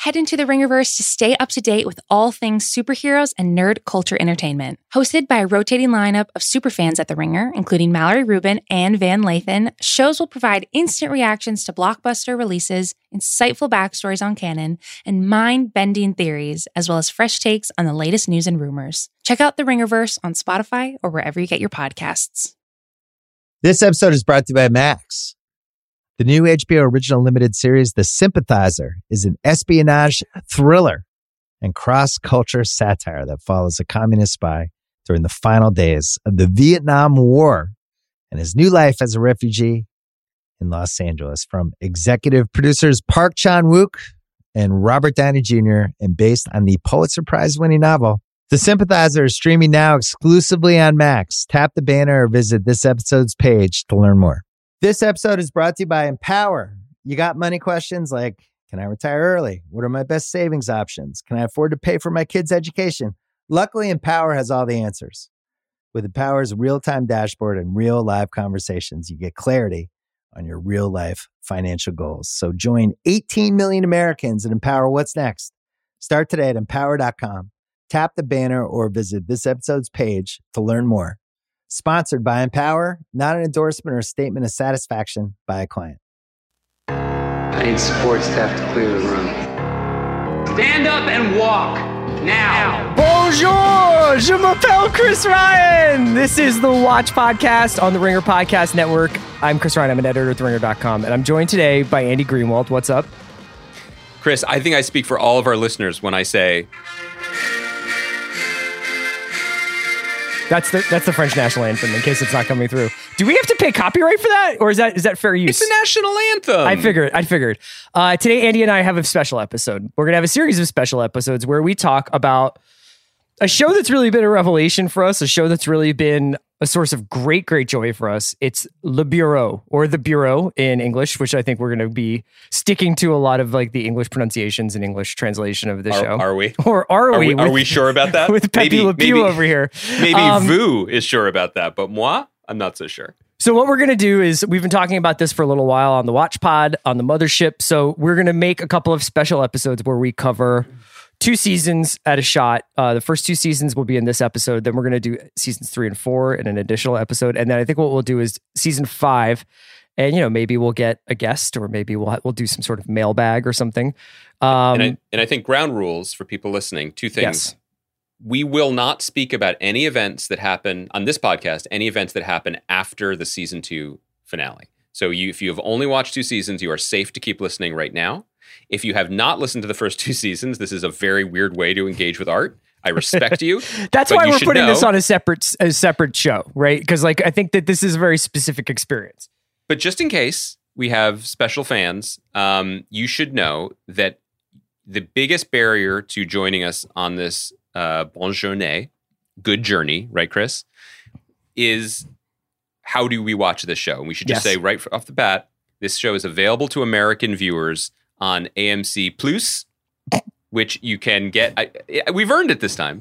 head into the Ringerverse to stay up to date with all things superheroes and nerd culture entertainment. Hosted by a rotating lineup of superfans at The Ringer, including Mallory Rubin and Van Lathan, shows will provide instant reactions to blockbuster releases, insightful backstories on canon, and mind-bending theories, as well as fresh takes on the latest news and rumors. Check out The Ringerverse on Spotify or wherever you get your podcasts. This episode is brought to you by Max. The new HBO original limited series, The Sympathizer, is an espionage thriller and cross-culture satire that follows a communist spy during the final days of the Vietnam War and his new life as a refugee in Los Angeles. From executive producers Park Chan-wook and Robert Downey Jr. and based on the Pulitzer Prize-winning novel, The Sympathizer is streaming now exclusively on Max. Tap the banner or visit this episode's page to learn more. This episode is brought to you by Empower. You got money questions like, can I retire early? What are my best savings options? Can I afford to pay for my kids' education? Luckily, Empower has all the answers. With Empower's real-time dashboard and real live conversations, you get clarity on your real-life financial goals. So join 18 million Americans and Empower what's next. Start today at empower.com. Tap the banner or visit this episode's page to learn more. Sponsored by Empower, not an endorsement or statement of satisfaction by a client. I need support staff to clear the room. Stand up and walk now. Bonjour, je m'appelle Chris Ryan. This is the Watch Podcast on the Ringer Podcast Network. I'm Chris Ryan. I'm an editor at theringer.com, and I'm joined today by Andy Greenwald. What's up? Chris, I think I speak for all of our listeners when I say... That's the French national anthem, in case it's not coming through. Do we have to pay copyright for that, or is that fair use? It's a national anthem. I figured. Today, Andy and I have a special episode. We're going to have a series of special episodes where we talk about a show that's really been a revelation for us, a show that's really been a source of great, great joy for us. It's Le Bureau, or The Bureau in English, which I think we're going to be sticking to a lot of like the English pronunciations and English translation of the show. Are we? Or are we? Are we sure about that? With Pepe Le Pew over here. Maybe Vu is sure about that, but moi, I'm not so sure. So what we're going to do is, we've been talking about this for a little while on the Watch Pod, on the Mothership. So we're going to make a couple of special episodes where we cover 2 seasons at a shot. The first 2 seasons will be in this episode. Then we're going to do seasons 3 and 4 in an additional episode. And then I think what we'll do is season 5. And, maybe we'll get a guest, or maybe we'll do some sort of mailbag or something. And I think ground rules for people listening, 2 things. Yes. We will not speak about any events that happen on this podcast, any events that happen after the season 2 finale. So if you have only watched 2 seasons, you are safe to keep listening right now. If you have not listened to the first 2 seasons, this is a very weird way to engage with art. I respect you. That's why we're putting this on a separate show, right? Because I think that this is a very specific experience. But just in case we have special fans, you should know that the biggest barrier to joining us on this bon journée, good journey, right, Chris, is how do we watch this show? And we should just say right off the bat, this show is available to American viewers on AMC Plus, which you can get. We've earned it this time.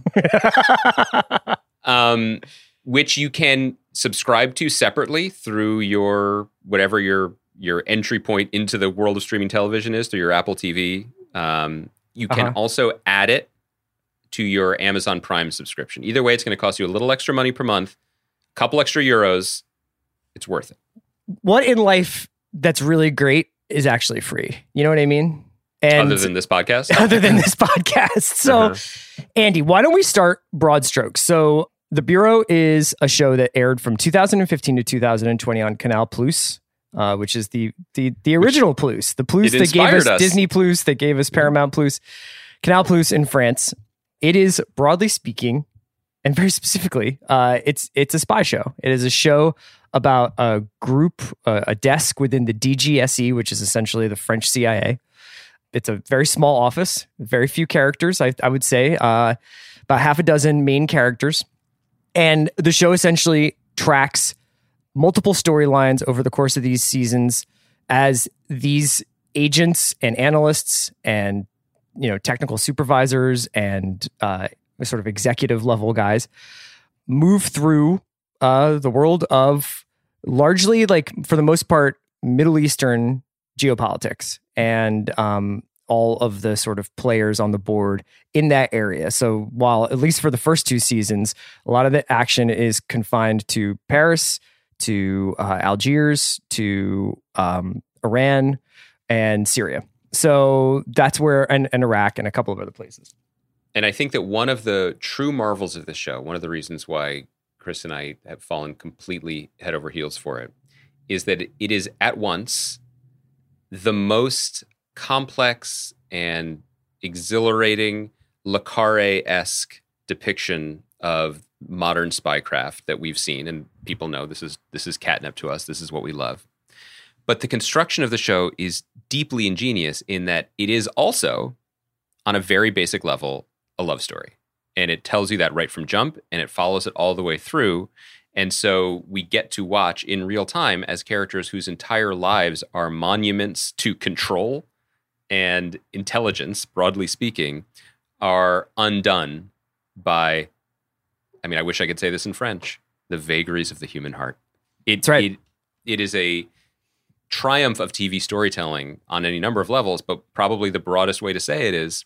Which you can subscribe to separately through your whatever your entry point into the world of streaming television is, through your Apple TV. You can also add it to your Amazon Prime subscription. Either way, it's going to cost you a little extra money per month, a couple extra euros. It's worth it. What in life that's really great is actually free. You know what I mean? And other than this podcast? Other than this podcast. So, Andy, why don't we start broad strokes? So, The Bureau is a show that aired from 2015 to 2020 on Canal Plus, which is the original Plus. The Plus that gave us Disney Plus, that gave us Paramount Plus, Canal Plus in France. It is, broadly speaking, and very specifically, it's a spy show. It is a show about a group, a desk within the DGSE, which is essentially the French CIA. It's a very small office, very few characters, I would say, about half a dozen main characters. And the show essentially tracks multiple storylines over the course of these seasons as these agents and analysts and technical supervisors and sort of executive level guys move through the world of largely, for the most part, Middle Eastern geopolitics and all of the sort of players on the board in that area. So while, at least for the first 2 seasons, a lot of the action is confined to Paris, to Algiers, to Iran, and Syria. So that's where, and Iraq, and a couple of other places. And I think that one of the true marvels of the show, one of the reasons why Chris and I have fallen completely head over heels for it, is that it is at once the most complex and exhilarating Le Carré-esque depiction of modern spycraft that we've seen. And people know this is catnip to us. This is what we love. But the construction of the show is deeply ingenious in that it is also, on a very basic level, a love story. And it tells you that right from jump, and it follows it all the way through. And so we get to watch in real time as characters whose entire lives are monuments to control and intelligence, broadly speaking, are undone by, I mean, I wish I could say this in French, the vagaries of the human heart. That's right. It is a triumph of TV storytelling on any number of levels, but probably the broadest way to say it is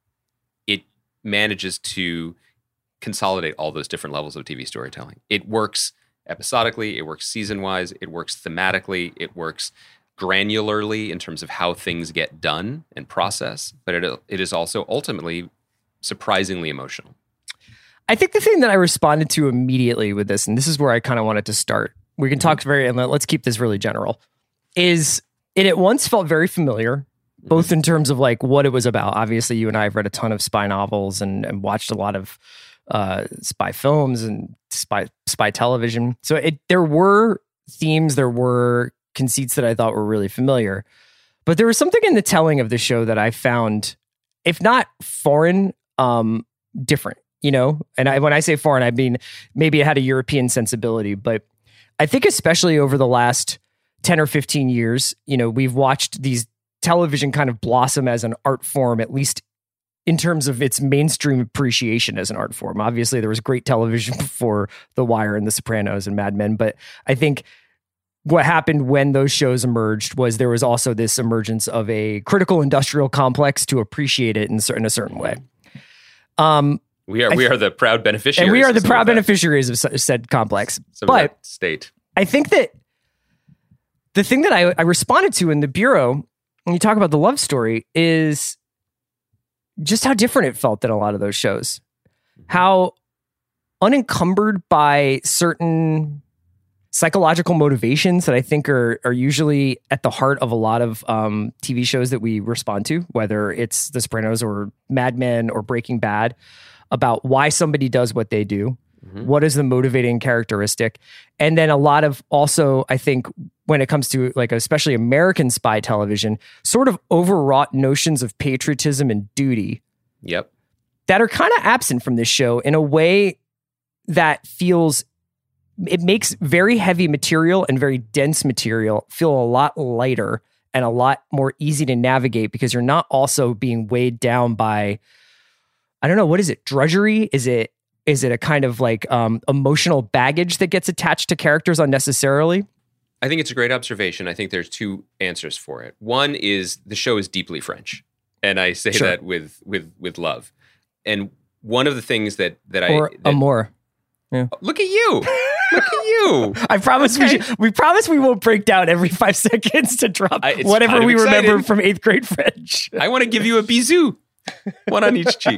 it manages to consolidate all those different levels of TV storytelling. It works episodically, it works season-wise, it works thematically, it works granularly in terms of how things get done and processed, but it is also ultimately surprisingly emotional. I think the thing that I responded to immediately with this, and this is where I kind of wanted to start, we can talk and let's keep this really general, is it at once felt very familiar, both in terms of like what it was about. Obviously, you and I have read a ton of spy novels and watched a lot of spy films and spy television. So there were themes, there were conceits that I thought were really familiar. But there was something in the telling of the show that I found, if not foreign, different, you know? And when I say foreign, I mean, maybe it had a European sensibility, but I think especially over the last 10 or 15 years, you know, we've watched these television kind of blossom as an art form, at least in terms of its mainstream appreciation as an art form. Obviously, there was great television before The Wire and The Sopranos and Mad Men, but I think what happened when those shows emerged was there was also this emergence of a critical industrial complex to appreciate it in a certain way. We are the proud beneficiaries. And we are the proud beneficiaries of said complex. But state. I think that the thing that I responded to in the Bureau, when you talk about the love story, is just how different it felt than a lot of those shows. How unencumbered by certain psychological motivations that I think are usually at the heart of a lot of TV shows that we respond to, whether it's The Sopranos or Mad Men or Breaking Bad, about why somebody does what they do. Mm-hmm. What is the motivating characteristic? And then a lot of also, I think, when it comes to like especially American spy television, sort of overwrought notions of patriotism and duty. Yep. That are kind of absent from this show in a way that it makes very heavy material and very dense material feel a lot lighter and a lot more easy to navigate because you're not also being weighed down by, I don't know, what is it? Drudgery? Is it a kind of like emotional baggage that gets attached to characters unnecessarily? I think it's a great observation. I think there's two answers for it. One is the show is deeply French, and I say that with love. And one of the things that amour. Yeah. Look at you. Look at you. I promise we promise we won't break down every 5 seconds to drop whatever we remember from 8th grade French. I want to give you a bisou. One on each cheek.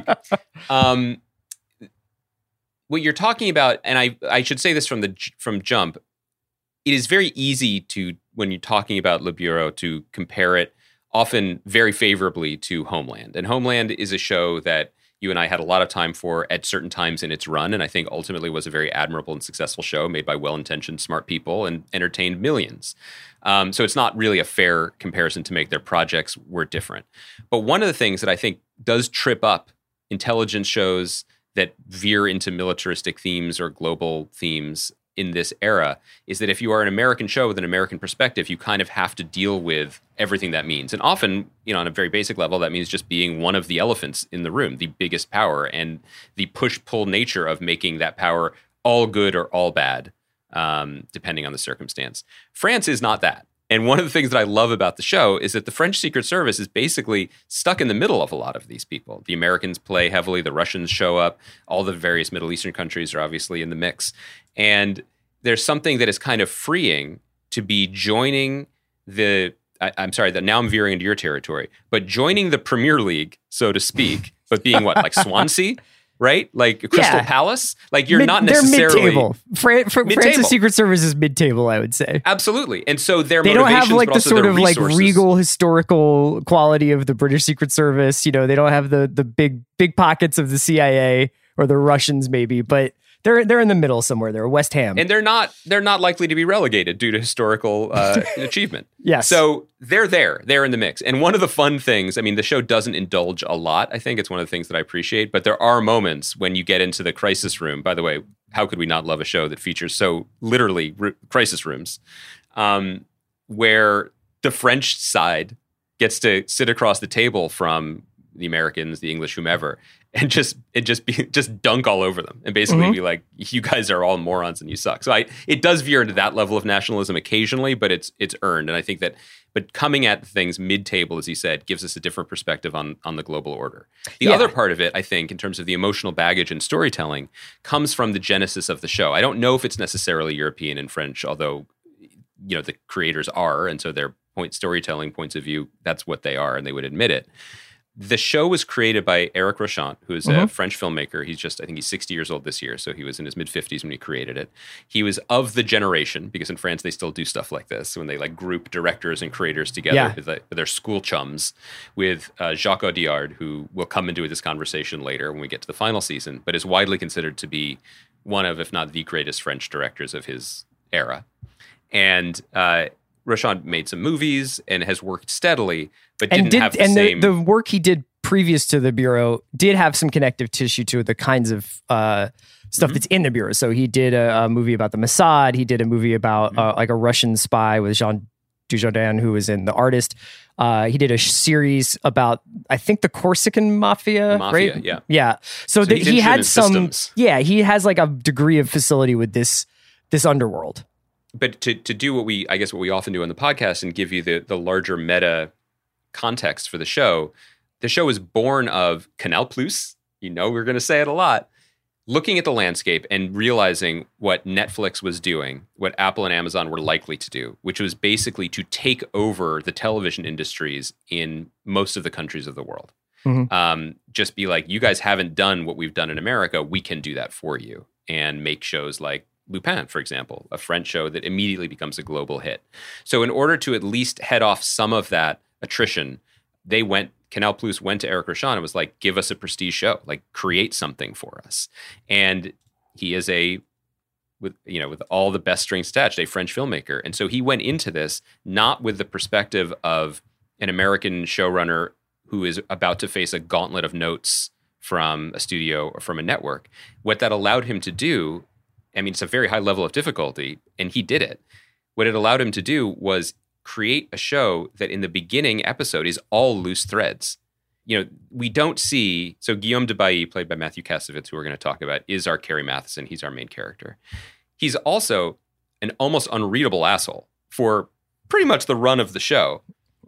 What you're talking about, and I should say this from jump, it is very easy to, when you're talking about Le Bureau, to compare it often very favorably to Homeland. And Homeland is a show that you and I had a lot of time for at certain times in its run, and I think ultimately was a very admirable and successful show made by well-intentioned, smart people and entertained millions. So it's not really a fair comparison to make. Their projects were different. But one of the things that I think does trip up intelligence shows that veer into militaristic themes or global themes in this era is that if you are an American show with an American perspective, you kind of have to deal with everything that means. And often, you know, on a very basic level, that means just being one of the elephants in the room, the biggest power, and the push-pull nature of making that power all good or all bad, depending on the circumstance. France is not that. And one of the things that I love about the show is that the French Secret Service is basically stuck in the middle of a lot of these people. The Americans play heavily, the Russians show up, all the various Middle Eastern countries are obviously in the mix. And there's something that is kind of freeing to be joining I'm sorry, that now I'm veering into your territory, but joining the Premier League, so to speak, but being what, like Swansea? Right? Like Crystal Palace? Like you're not necessarily... They're mid-table. France's Secret Service is mid-table, I would say. Absolutely. And so their they don't have like the sort of like resources. regal historical quality of the British Secret Service. You know, they don't have the big pockets of the CIA or the Russians maybe, but they're in the middle somewhere. They're West Ham. And they're not likely to be relegated due to historical achievement. Yes. So they're there. They're in the mix. And one of the fun things, I mean, the show doesn't indulge a lot. I think it's one of the things that I appreciate. But there are moments when you get into the crisis room. By the way, how could we not love a show that features so literally crisis rooms, where the French side gets to sit across the table from the Americans, the English, whomever, and just dunk all over them and basically be like, you guys are all morons and you suck. So it does veer into that level of nationalism occasionally, but it's earned. And I think that, but coming at things mid-table, as you said, gives us a different perspective on the global order. The other part of it, I think, in terms of the emotional baggage and storytelling, comes from the genesis of the show. I don't know if it's necessarily European and French, although, you know, the creators are, and so their storytelling points of view, that's what they are, and they would admit it. The show was created by Eric Rochant, who is a French filmmaker. I think he's 60 years old this year, so he was in his mid-50s when he created it. He was of the generation, because in France they still do stuff like this, when they like group directors and creators together with their school chums, with Jacques Audiard, who will come into this conversation later when we get to the final season, but is widely considered to be one of, if not the greatest French directors of his era. And Rochant made some movies and has worked steadily, but didn't have the same... the work he did previous to the Bureau did have some connective tissue to the kinds of stuff that's in the Bureau. So he did a movie about the Mossad. He did a movie about like a Russian spy with Jean Dujardin, who was in The Artist. He did a series about, I think, the Corsican Mafia, right? Yeah. Yeah. So he had some... Systems. Yeah, he has like a degree of facility with this underworld. But to do what we often do on the podcast and give you the larger meta context for the show is born of Canal Plus. You know, we're going to say it a lot. Looking at the landscape and realizing what Netflix was doing, what Apple and Amazon were likely to do, which was basically to take over the television industries in most of the countries of the world. Just be like, you guys haven't done what we've done in America. We can do that for you and make shows like Lupin, for example, a French show that immediately becomes a global hit. So in order to at least head off some of that attrition, Canal Plus went to Eric Rochant and was like, give us a prestige show, like create something for us. And he is with all the best strings attached, a French filmmaker. And so he went into this not with the perspective of an American showrunner who is about to face a gauntlet of notes from a studio or from a network. What that allowed him to do, I mean, it's a very high level of difficulty, and he did it. What it allowed him to do was create a show that in the beginning episode is all loose threads. You know, we don't see... So Guillaume de Bailly, played by Matthew Kassovitz, who we're going to talk about, is our Carrie Matheson. He's our main character. He's also an almost unreadable asshole for pretty much the run of the show.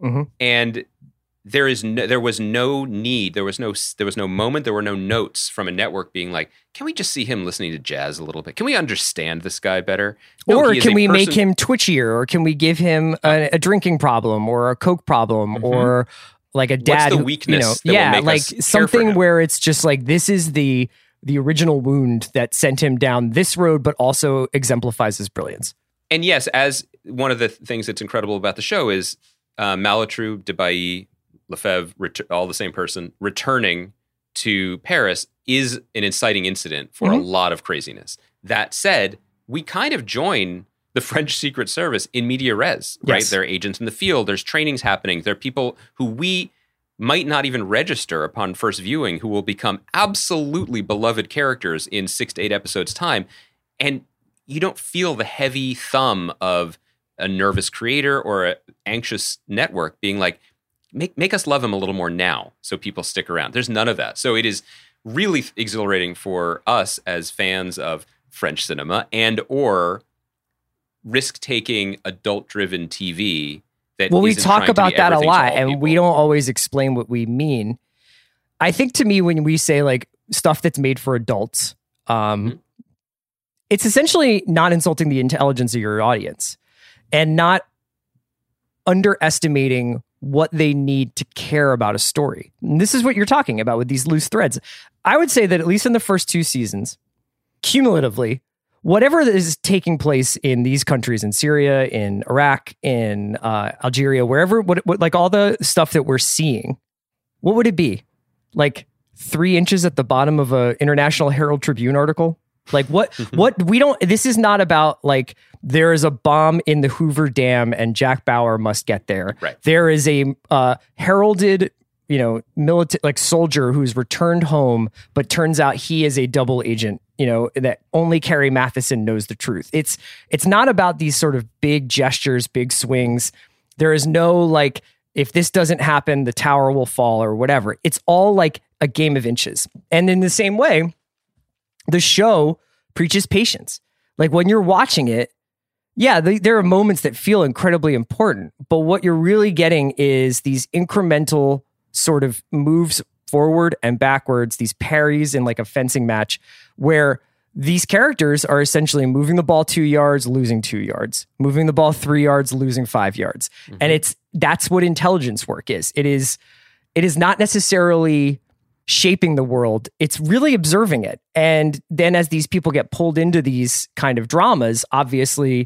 And there was no need, there was no moment, there were no notes from a network being like, can we just see him listening to jazz a little bit? Can we understand this guy better? No, or can we make him twitchier? Or can we give him a drinking problem or a coke problem or like a dad? What's the weakness that will make like us care something for him? Where it's just like, this is the original wound that sent him down this road, but also exemplifies his brilliance. And yes, as one of the things that's incredible about the show is Malotru, de Bailly, Lefebvre, all the same person, returning to Paris is an inciting incident for a lot of craziness. That said, we kind of join the French Secret Service in media res, right? Yes. There are agents in the field. There's trainings happening. There are people who we might not even register upon first viewing who will become absolutely beloved characters in 6 to 8 episodes' time. And you don't feel the heavy thumb of a nervous creator or an anxious network being like, make us love him a little more now so people stick around. There's none of that. So it is really exhilarating for us as fans of French cinema and or risk-taking, adult-driven TV that we isn't talk trying to about be that a everything to lot, all and people. we don't always explain what we mean. I think to me, when we say like stuff that's made for adults, it's essentially not insulting the intelligence of your audience and not underestimating what they need to care about a story. And this is what you're talking about with these loose threads. I would say that at least in the first 2 seasons, cumulatively, whatever is taking place in these countries, in Syria, in Iraq, in Algeria, wherever, what like all the stuff that we're seeing, what would it be? Like 3 inches at the bottom of a International Herald Tribune article? Like what we don't, this is not about like there is a bomb in the Hoover Dam and Jack Bauer must get there. Right. There is a heralded, military like soldier who's returned home, but turns out he is a double agent, that only Carrie Mathison knows the truth. It's not about these sort of big gestures, big swings. There is no like, if this doesn't happen, the tower will fall or whatever. It's all like a game of inches. And in the same way, the show preaches patience. Like when you're watching it, there are moments that feel incredibly important, but what you're really getting is these incremental sort of moves forward and backwards, these parries in like a fencing match where these characters are essentially moving the ball 2 yards, losing 2 yards, moving the ball 3 yards, losing 5 yards. Mm-hmm. And that's what intelligence work is. It is not necessarily shaping the world. It's really observing it. And then as these people get pulled into these kind of dramas, obviously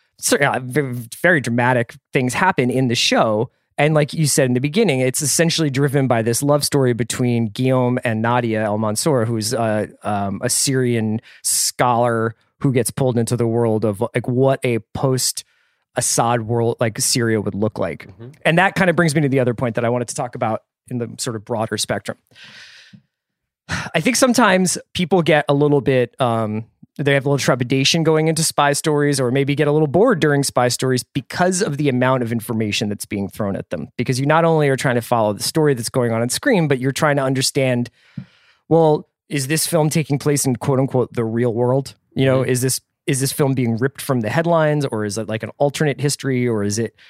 very dramatic things happen in the show. And like you said in the beginning, it's essentially driven by this love story between Guillaume and Nadia El Mansour, who's a Syrian scholar who gets pulled into the world of like what a post-Assad world like Syria would look like. Mm-hmm. And that kind of brings me to the other point that I wanted to talk about in the sort of broader spectrum. I think sometimes people get a little bit, they have a little trepidation going into spy stories, or maybe get a little bored during spy stories because of the amount of information that's being thrown at them. Because you not only are trying to follow the story that's going on screen, but you're trying to understand, well, is this film taking place in quote unquote the real world? Is this film being ripped from the headlines, or is it like an alternate history, or is it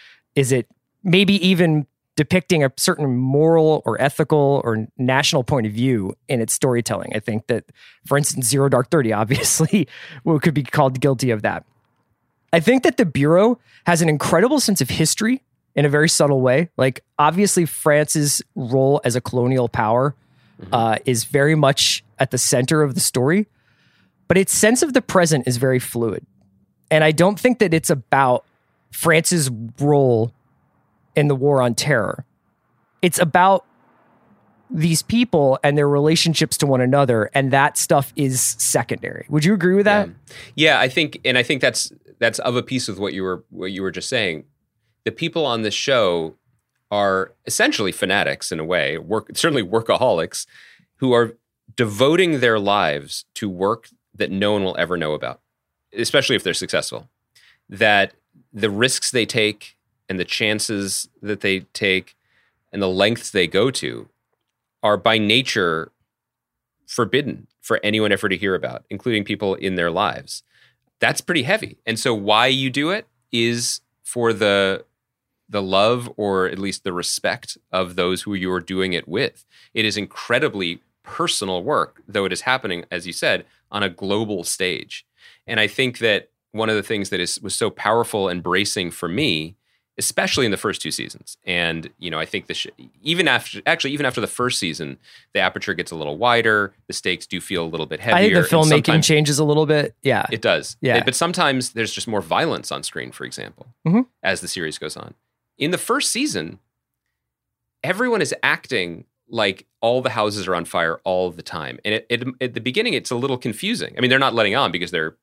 maybe even depicting a certain moral or ethical or national point of view in its storytelling? I think that, for instance, Zero Dark 30 obviously could be called guilty of that. I think that the Bureau has an incredible sense of history in a very subtle way. Like, obviously, France's role as a colonial power is very much at the center of the story, but its sense of the present is very fluid. And I don't think that it's about France's role in the war on terror. It's about these people and their relationships to one another, and that stuff is secondary. Would you agree with that? Yeah, I think that's of a piece with what you were just saying. The people on this show are essentially fanatics in a way, certainly workaholics, who are devoting their lives to work that no one will ever know about, especially if they're successful. That the risks they take and the chances that they take and the lengths they go to are by nature forbidden for anyone ever to hear about, including people in their lives. That's pretty heavy. And so why you do it is for the love, or at least the respect of those who you are doing it with. It is incredibly personal work, though it is happening, as you said, on a global stage. And I think that one of the things that was so powerful and bracing for me, especially in the first 2 seasons. And, I think even after the first season, the aperture gets a little wider. The stakes do feel a little bit heavier. I think the filmmaking changes a little bit. Yeah. It does. Yeah. But sometimes there's just more violence on screen, for example, as the series goes on. In the first season, everyone is acting like all the houses are on fire all the time. And at the beginning, it's a little confusing. I mean, they're not letting on because they're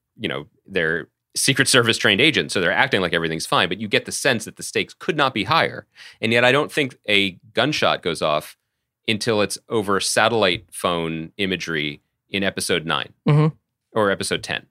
Secret Service trained agents, so they're acting like everything's fine, but you get the sense that the stakes could not be higher. And yet I don't think a gunshot goes off until it's over satellite phone imagery in episode 9 or episode 10.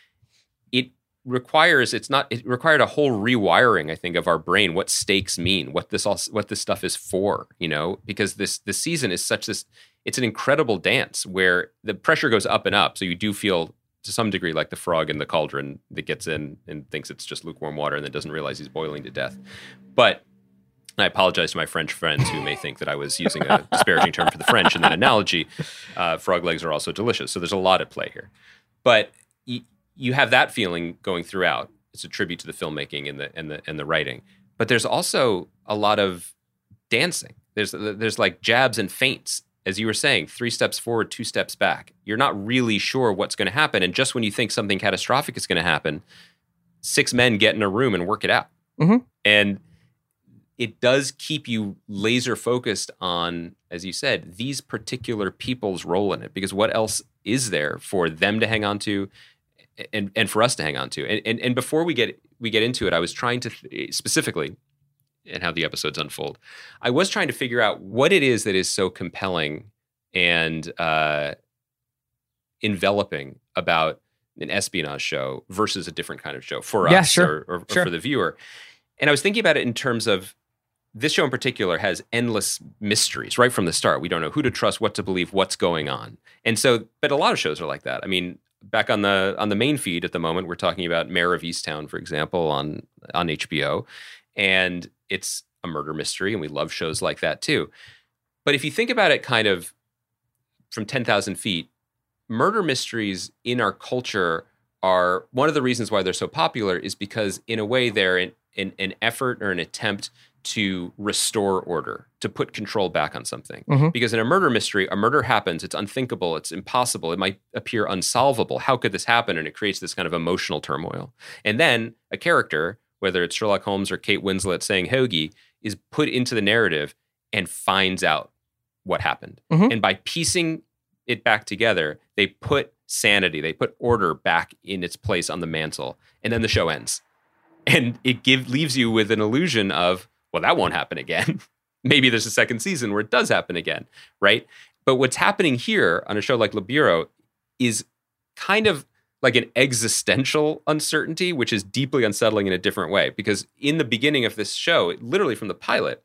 It required a whole rewiring, I think, of our brain, what stakes mean, what this stuff is for, because this season is it's an incredible dance where the pressure goes up and up. So you do feel to some degree like the frog in the cauldron that gets in and thinks it's just lukewarm water and then doesn't realize he's boiling to death. But I apologize to my French friends who may think that I was using a disparaging term for the French in that analogy. Frog legs are also delicious. So there's a lot at play here. But you have that feeling going throughout. It's a tribute to the filmmaking and the writing. But there's also a lot of dancing. There's like jabs and feints. As you were saying, 3 steps forward, 2 steps back. You're not really sure what's going to happen. And just when you think something catastrophic is going to happen, 6 men get in a room and work it out. Mm-hmm. And it does keep you laser focused on, as you said, these particular people's role in it. Because what else is there for them to hang on to and for us to hang on to? And before we get into it, I was trying to specifically, and how the episodes unfold, I was trying to figure out what it is that is so compelling and enveloping about an espionage show versus a different kind of show for us or for the viewer. And I was thinking about it in terms of this show in particular has endless mysteries right from the start. We don't know who to trust, what to believe, what's going on. And so, but a lot of shows are like that. I mean, back on the main feed at the moment, we're talking about Mayor of Easttown, for example, on HBO. And it's a murder mystery, and we love shows like that too. But if you think about it kind of from 10,000 feet, murder mysteries in our culture are one of the reasons why they're so popular is because in a way they're an effort or an attempt to restore order, to put control back on something. Mm-hmm. Because in a murder mystery, a murder happens, it's unthinkable, it's impossible, it might appear unsolvable. How could this happen? And it creates this kind of emotional turmoil. And then a character, whether it's Sherlock Holmes or Kate Winslet saying Hoagie, is put into the narrative and finds out what happened. Mm-hmm. And by piecing it back together, they put sanity, they put order back in its place on the mantle. And then the show ends. And it leaves you with an illusion of, well, that won't happen again. Maybe there's a second season where it does happen again, right? But what's happening here on a show like Le Bureau is kind of like an existential uncertainty, which is deeply unsettling in a different way. Because in the beginning of this show, literally from the pilot,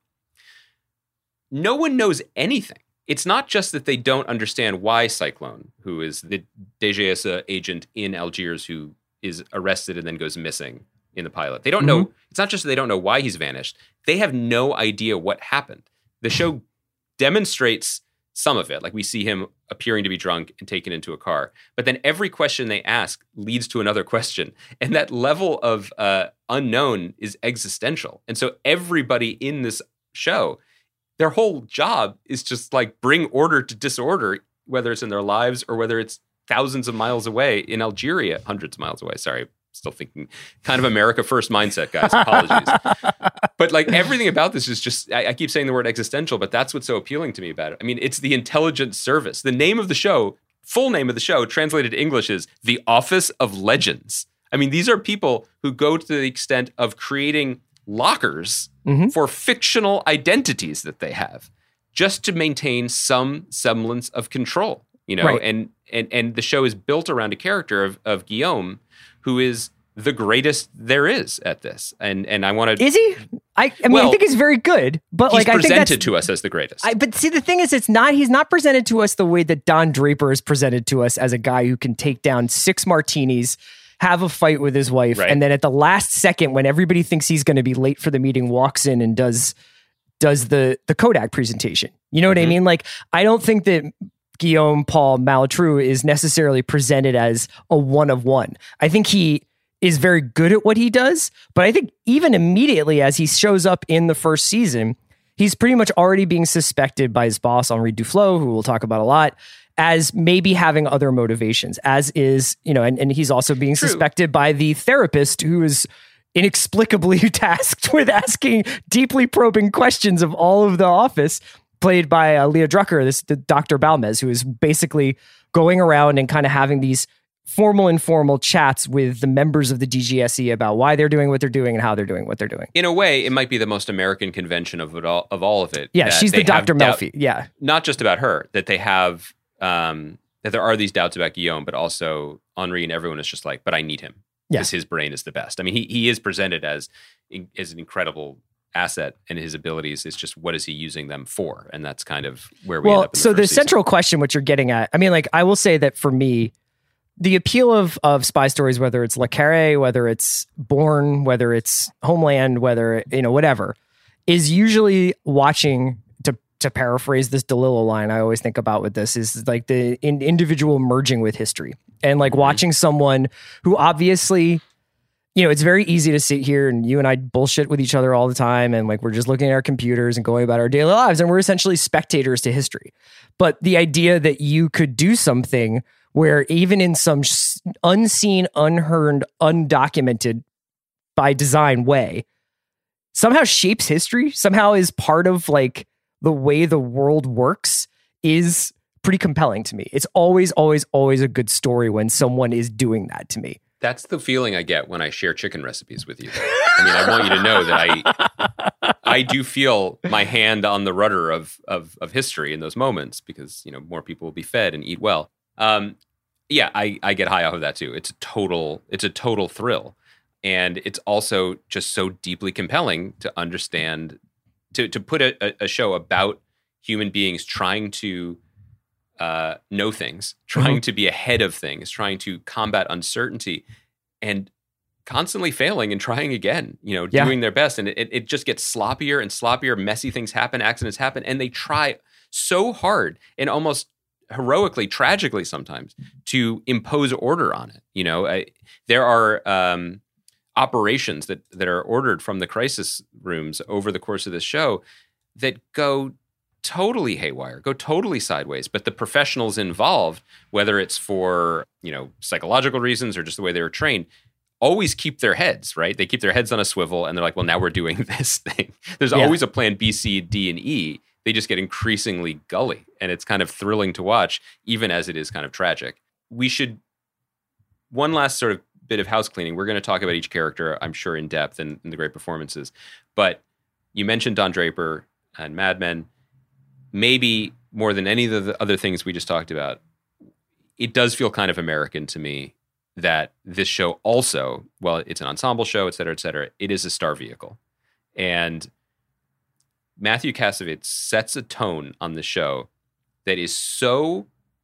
no one knows anything. It's not just that they don't understand why Cyclone, who is the DGSE agent in Algiers who is arrested and then goes missing in the pilot. They don't know. It's not just that they don't know why he's vanished. They have no idea what happened. The show demonstrates some of it. Like we see him appearing to be drunk and taken into a car. But then every question they ask leads to another question. And that level of unknown is existential. And so everybody in this show, their whole job is just like bring order to disorder, whether it's in their lives or whether it's thousands of miles away in Algeria, hundreds of miles away. Sorry, still thinking kind of America first mindset, guys. Apologies. But like everything about this is just, I keep saying the word existential, but that's what's so appealing to me about it. I mean, it's the intelligence service. The name of the show, full name of the show, translated to English is The Office of Legends. I mean, these are people who go to the extent of creating lockers for fictional identities that they have just to maintain some semblance of control, you know, right. and the show is built around a character of Guillaume, who is the greatest there is at this. And I want to... Is he? I mean, I think he's very good, but like, I think that's... He's presented to us as the greatest. But see, the thing is, he's not presented to us the way that Don Draper is presented to us as a guy who can take down 6 martinis, have a fight with his wife, and then at the last second, when everybody thinks he's going to be late for the meeting, walks in and does the Kodak presentation. You know what I mean? Like, I don't think that Guillaume Paul Malotru is necessarily presented as a one of one. I think he is very good at what he does, but I think even immediately as he shows up in the first season, he's pretty much already being suspected by his boss, Henri Duflo, who we'll talk about a lot, as maybe having other motivations, as is, you know, and he's also being suspected by the therapist who is inexplicably tasked with asking deeply probing questions of all of the office, played by Leah Drucker, the Dr. Balmez, who is basically going around and kind of having these formal, informal chats with the members of the DGSE about why they're doing what they're doing and how they're doing what they're doing. In a way, it might be the most American convention of all of it. Yeah, she's the Dr. Melfi. Yeah. Not just about her, that they have, that there are these doubts about Guillaume, but also Henri and everyone is just like, but I need him. Because his brain is the best. I mean, he is presented as an incredible asset, and his abilities is just what is he using them for? And that's kind of where we end up in the central question, what you're getting at, I mean, like, I will say that for me, the appeal of spy stories, whether it's Le Carré, whether it's Bourne, whether it's Homeland, whether, whatever, is usually watching, to paraphrase this DeLillo line I always think about with this, is like the individual merging with history. And like watching someone who obviously, it's very easy to sit here and you and I bullshit with each other all the time. And like, we're just looking at our computers and going about our daily lives, and we're essentially spectators to history. But the idea that you could do something where even in some unseen, unheard, undocumented by design way, somehow shapes history, somehow is part of like the way the world works, is pretty compelling to me. It's always, always, always a good story when someone is doing that to me. That's the feeling I get when I share chicken recipes with you. I mean, I want you to know that I do feel my hand on the rudder of history in those moments, because, more people will be fed and eat well. I get high off of that too. It's a total thrill. And it's also just so deeply compelling to understand, to put a show about human beings trying to know things, trying to be ahead of things, trying to combat uncertainty, and constantly failing and trying again, doing their best. And it just gets sloppier and sloppier. Messy things happen, accidents happen, and they try so hard and almost heroically, tragically sometimes, to impose order on it. There are operations that are ordered from the crisis rooms over the course of this show that go totally haywire, go totally sideways. But the professionals involved, whether it's for, psychological reasons or just the way they were trained, always keep their heads, right? They keep their heads on a swivel, and they're like, well, now we're doing this thing. There's always a plan B, C, D, and E. They just get increasingly gully, and it's kind of thrilling to watch, even as it is kind of tragic. One last sort of bit of house cleaning. We're going to talk about each character, I'm sure, in depth and the great performances. But you mentioned Don Draper and Mad Men. Maybe more than any of the other things we just talked about, it does feel kind of American to me that this show also, well, it's an ensemble show, et cetera, it is a star vehicle. And Matthew Kassovitz sets a tone on the show that is so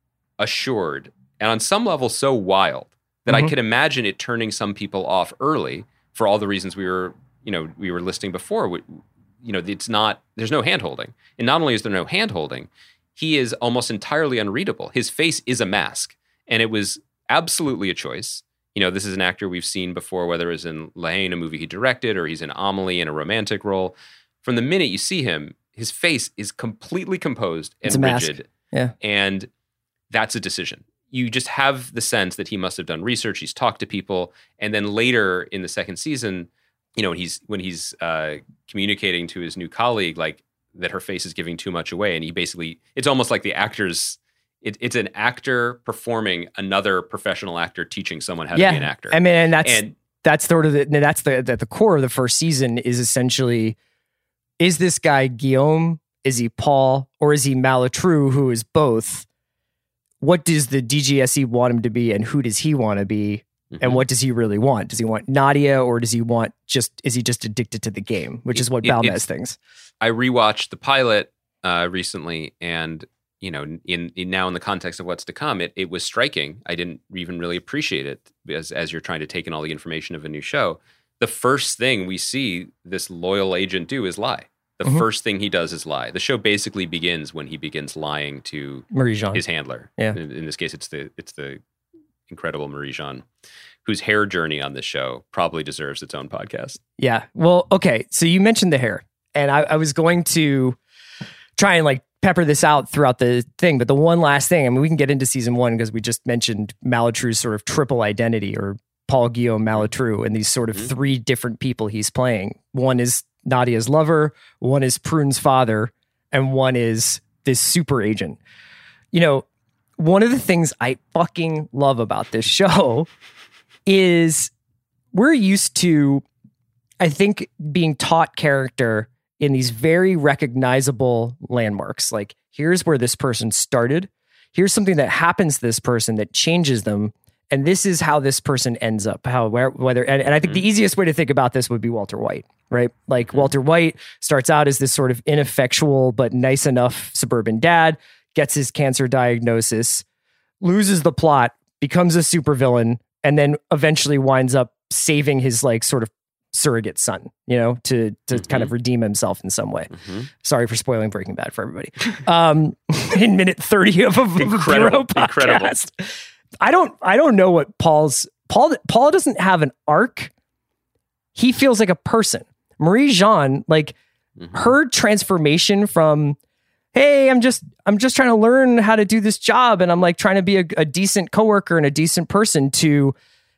assured and on some level so wild that I could imagine it turning some people off early for all the reasons we were listing before. There's no hand-holding. And not only is there no hand-holding, he is almost entirely unreadable. His face is a mask. And it was absolutely a choice. This is an actor we've seen before, whether it was in La Haine, a movie he directed, or he's in Amelie in a romantic role. From the minute you see him, his face is completely composed and rigid. Yeah. And that's a decision. You just have the sense that he must have done research. He's talked to people. And then later in the second season, when he's communicating to his new colleague, like, that her face is giving too much away. And he basically, it's almost like the actor's, it's an actor performing another professional actor teaching someone how to be an actor. I mean, and that's sort of the core of the first season is essentially, is this guy Guillaume? Is he Paul? Or is he Malatru, who is both? What does the DGSE want him to be, and who does he want to be? And what does he really want? Does he want Nadia, or does he want is he just addicted to the game, which is what Balmez thinks. I rewatched the pilot recently, and in now in the context of what's to come, it was striking. I didn't even really appreciate it as you're trying to take in all the information of a new show. The first thing we see this loyal agent do is lie. The first thing he does is lie. The show basically begins when he begins lying to Marie-Jeanne, his handler. Yeah. In this case, it's the incredible Marie-Jeanne, whose hair journey on this show probably deserves its own podcast. Yeah. Well, okay. So you mentioned the hair, and I was going to try and pepper this out throughout the thing. But the one last thing, I mean, we can get into season one because we just mentioned Malatru's sort of triple identity, or Paul Guillaume Malatru, and these sort of three different people he's playing. One is Nadia's lover, one is Prune's father, and one is this super agent. One of the things I fucking love about this show is we're used to, I think, being taught character in these very recognizable landmarks. Like, here's where this person started. Here's something that happens to this person that changes them. And this is how this person ends up. And I think the easiest way to think about this would be Walter White, right? Like, Walter White starts out as this sort of ineffectual but nice enough suburban dad, gets his cancer diagnosis, loses the plot becomes a supervillain, and then eventually winds up saving his like sort of surrogate son, you know, to kind of redeem himself in some way. Sorry for spoiling Breaking Bad for everybody. In minute 30 of a Bureau podcast. I don't know what Paul doesn't have an arc. He feels like a person. Marie-Jeanne, like her transformation from, hey, I'm just trying to learn how to do this job, and I'm like trying to be a decent coworker and a decent person to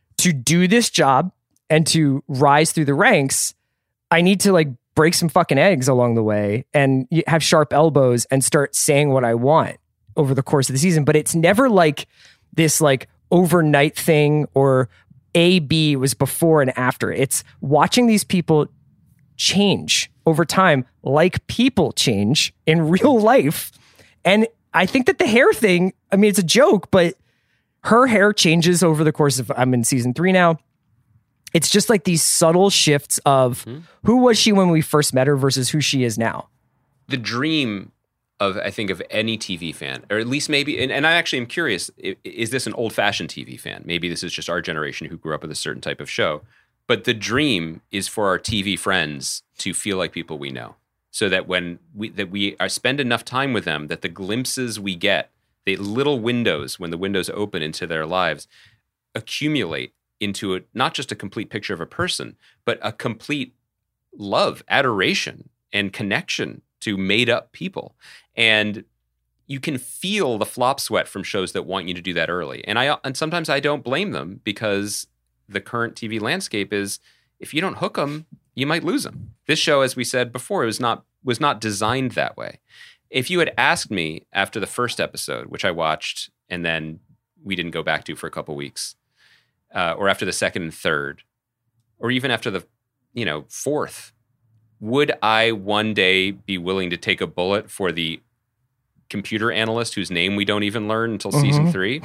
do this job and to rise through the ranks. I need to like break some fucking eggs along the way and have sharp elbows and start saying what I want over the course of the season. But it's never like this like overnight thing or A-B was before and after. It's watching these people change over time like people change in real life. And I think that the hair thing, I mean, it's a joke, but her hair changes over the course of, I'm in season 3 now. It's just like these subtle shifts of who was she when we first met her versus who she is now. The dream of, I think, of any TV fan, or at least maybe, and I actually am curious, is this an old-fashioned TV fan? Maybe this is just our generation who grew up with a certain type of show. But the dream is for our TV friends to feel like people we know, so that when we spend enough time with them, that the glimpses we get, the little windows, when the windows open into their lives, accumulate into not just a complete picture of a person, but a complete love, adoration, and connection to made-up people. And you can feel the flop sweat from shows that want you to do that early. And sometimes I don't blame them, because the current TV landscape is, if you don't hook them, you might lose them. This show, as we said before, was not designed that way. If you had asked me after the first episode, which I watched and then we didn't go back to for a couple weeks, or after the second and third, or even after the fourth, would I one day be willing to take a bullet for the computer analyst whose name we don't even learn until season 3?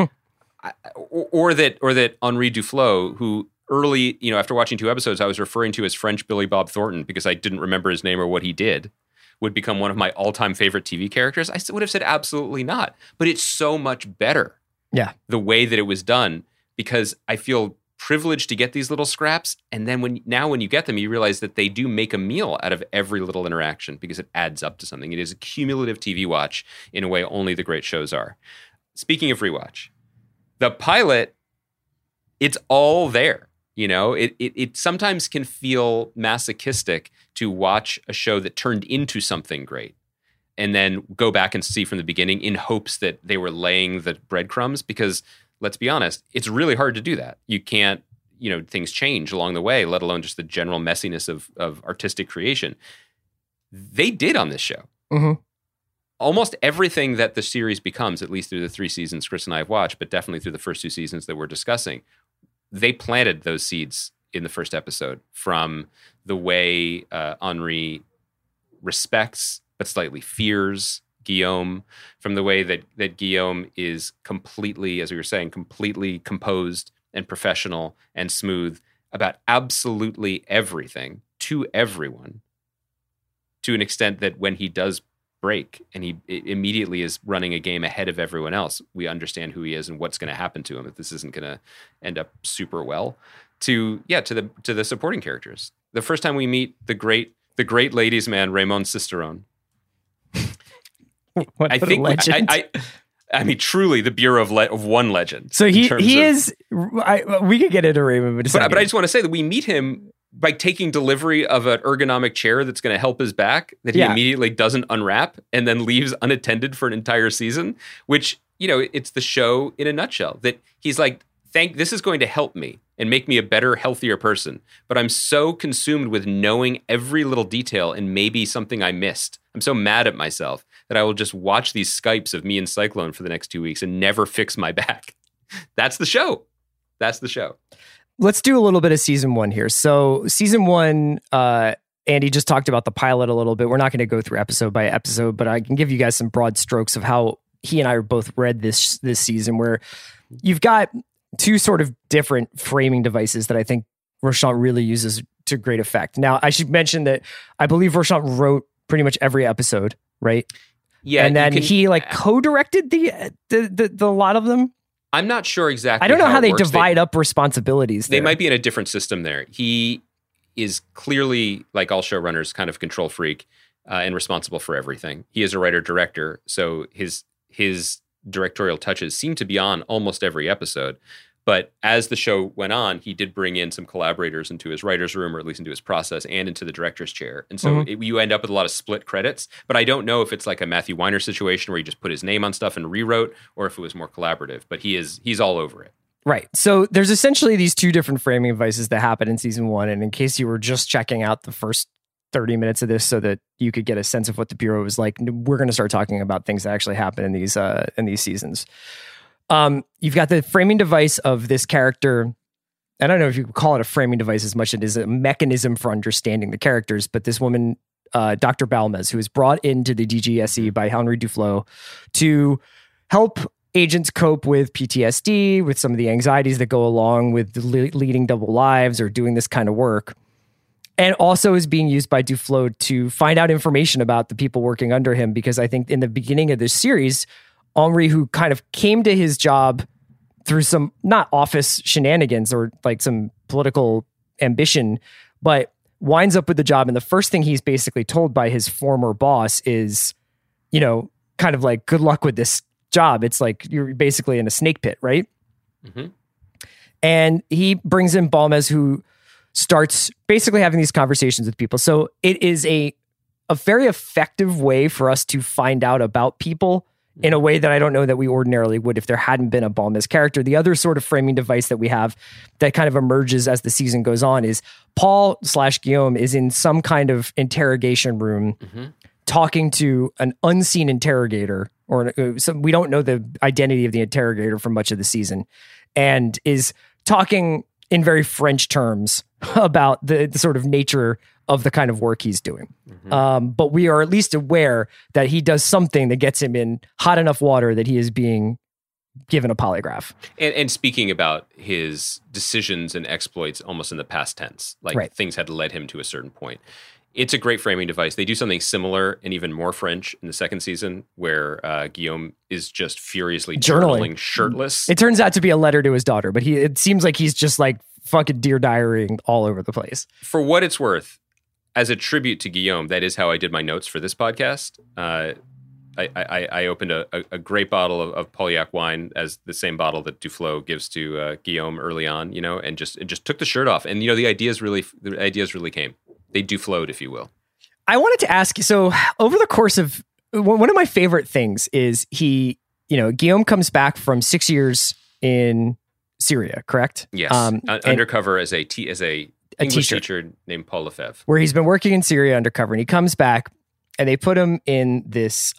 Or that Henri Duflo, who early, after watching 2 episodes, I was referring to as French Billy Bob Thornton because I didn't remember his name or what he did, would become one of my all-time favorite TV characters. I would have said absolutely not. But it's so much better. Yeah. The way that it was done, because I feel privileged to get these little scraps. And then when you get them, you realize that they do make a meal out of every little interaction, because it adds up to something. It is a cumulative TV watch in a way only the great shows are. Speaking of rewatch, the pilot, it's all there. It sometimes can feel masochistic to watch a show that turned into something great and then go back and see from the beginning in hopes that they were laying the breadcrumbs, because let's be honest, it's really hard to do that. You can't, things change along the way, let alone just the general messiness of artistic creation. They did on this show. Mm-hmm. Almost everything that the series becomes, at least through the 3 seasons Chris and I have watched, but definitely through the first 2 seasons that we're discussing, they planted those seeds in the first episode, from the way Henri respects but slightly fears Guillaume, from the way that Guillaume is completely, as we were saying, completely composed and professional and smooth about absolutely everything to everyone, to an extent that when he does break and he immediately is running a game ahead of everyone else, we understand who he is and what's going to happen to him if this isn't going to end up super well. To the supporting characters. The first time we meet the great ladies' man Raymond Sisteron, I think I mean, truly the Bureau of one legend. So he is. We could get into Raymond, but I just want to say that we meet him by taking delivery of an ergonomic chair that's going to help his back, that he immediately doesn't unwrap and then leaves unattended for an entire season. Which, it's the show in a nutshell. That he's like, this is going to help me and make me a better, healthier person. But I'm so consumed with knowing every little detail and maybe something I missed. I'm so mad at myself that I will just watch these Skypes of me and Cyclone for the next 2 weeks and never fix my back. That's the show. Let's do a little bit of season 1 here. So season 1, Andy just talked about the pilot a little bit. We're not going to go through episode by episode, but I can give you guys some broad strokes of how he and I both read this season, where you've got 2 sort of different framing devices that I think Rochant really uses to great effect. Now, I should mention that I believe Rochant wrote pretty much every episode, right? Yeah. And then he co-directed the lot of them. I'm not sure exactly. I don't know how they it works. divide up responsibilities. They might be in a different system there. He is clearly, like all showrunners, kind of control freak and responsible for everything. He is a writer-director, so his directorial touches seem to be on almost every episode. But as the show went on, he did bring in some collaborators into his writer's room, or at least into his process, and into the director's chair. And so you end up with a lot of split credits. But I don't know if it's like a Matthew Weiner situation where he just put his name on stuff and rewrote, or if it was more collaborative. But he's all over it. Right. So there's essentially these two different framing devices that happen in season 1. And in case you were just checking out the first 30 minutes of this so that you could get a sense of what the Bureau was like, we're going to start talking about things that actually happen in these seasons. You've got the framing device of this character. I don't know if you could call it a framing device as much as it is a mechanism for understanding the characters, but this woman, Dr. Balmez, who was brought into the DGSE by Henry Duflo to help agents cope with PTSD, with some of the anxieties that go along with leading double lives or doing this kind of work. And also is being used by Duflo to find out information about the people working under him, because I think in the beginning of this series, Henri, who kind of came to his job through some, not office shenanigans or like some political ambition, but winds up with the job. And the first thing he's basically told by his former boss is, kind of like, good luck with this job. It's like, you're basically in a snake pit, right? Mm-hmm. And he brings in Balmez, who starts basically having these conversations with people. So it is a very effective way for us to find out about people in a way that I don't know that we ordinarily would if there hadn't been a Balmez character. The other sort of framing device that we have that kind of emerges as the season goes on is Paul/Guillaume is in some kind of interrogation room talking to an unseen interrogator, or we don't know the identity of the interrogator for much of the season, and is talking in very French terms about the sort of nature of the kind of work he's doing. But we are at least aware that he does something that gets him in hot enough water that he is being given a polygraph. And speaking about his decisions and exploits almost in the past tense, like things had led him to a certain point. It's a great framing device. They do something similar and even more French in the second season, where Guillaume is just furiously journaling shirtless. It turns out to be a letter to his daughter, but it seems like he's just like fucking Dear Diarying all over the place. For what it's worth, as a tribute to Guillaume, that is how I did my notes for this podcast. I opened a great bottle of Pauillac wine, as the same bottle that Duflo gives to Guillaume early on, and just took the shirt off. And the ideas really came. They Dufloed, if you will. I wanted to ask you, so over the course of one of my favorite things is Guillaume comes back from 6 years in Syria, correct? Yes, undercover as a English teacher named Paul Lefebvre, where he's been working in Syria undercover, and he comes back, and they put him in this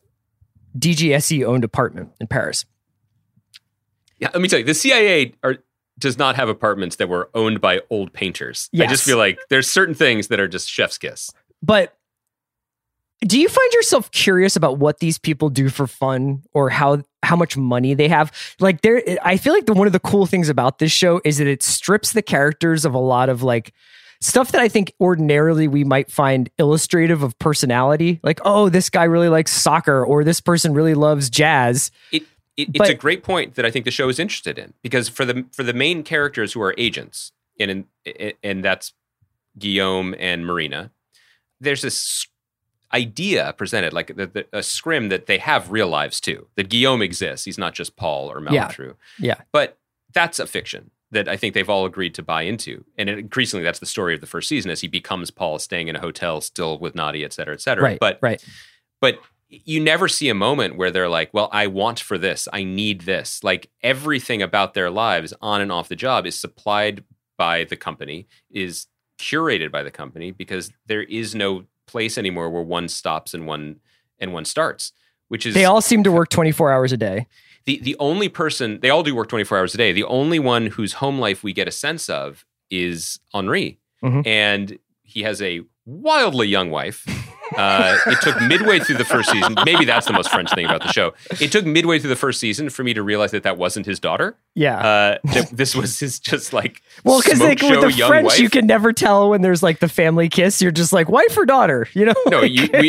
DGSE owned apartment in Paris. Yeah, let me tell you, the CIA does not have apartments that were owned by old painters. Yes. I just feel like there's certain things that are just chef's kiss. But do you find yourself curious about what these people do for fun, or how much money they have? Like, I feel like one of the cool things about this show is that it strips the characters of a lot of like stuff that I think ordinarily we might find illustrative of personality. Like, oh, this guy really likes soccer, or this person really loves jazz. It's a great point that I think the show is interested in, because for the main characters who are agents, and that's Guillaume and Marina, there's this idea presented, like a scrim, that they have real lives too, that Guillaume exists. He's not just Paul or Malotru. Yeah. But that's a fiction that I think they've all agreed to buy into. And increasingly, that's the story of the first season, as he becomes Paul, staying in a hotel still with Nadia, et cetera, et cetera. Right. But you never see a moment where they're like, well, I want for this, I need this. Like, everything about their lives on and off the job is supplied by the company, is curated by the company, because there is no place anymore where one stops and one starts, which is... They all seem to work 24 hours a day. The only person... They all do work 24 hours a day. The only one whose home life we get a sense of is Henri. Mm-hmm. And he has a wildly young wife. It took midway through the first season. Maybe that's the most French thing about the show. It took midway through the first season for me to realize that wasn't his daughter. Yeah. That this was his just like, well, because like with the French, wife. You can never tell when there's like the family kiss. You're just like, wife or daughter, No,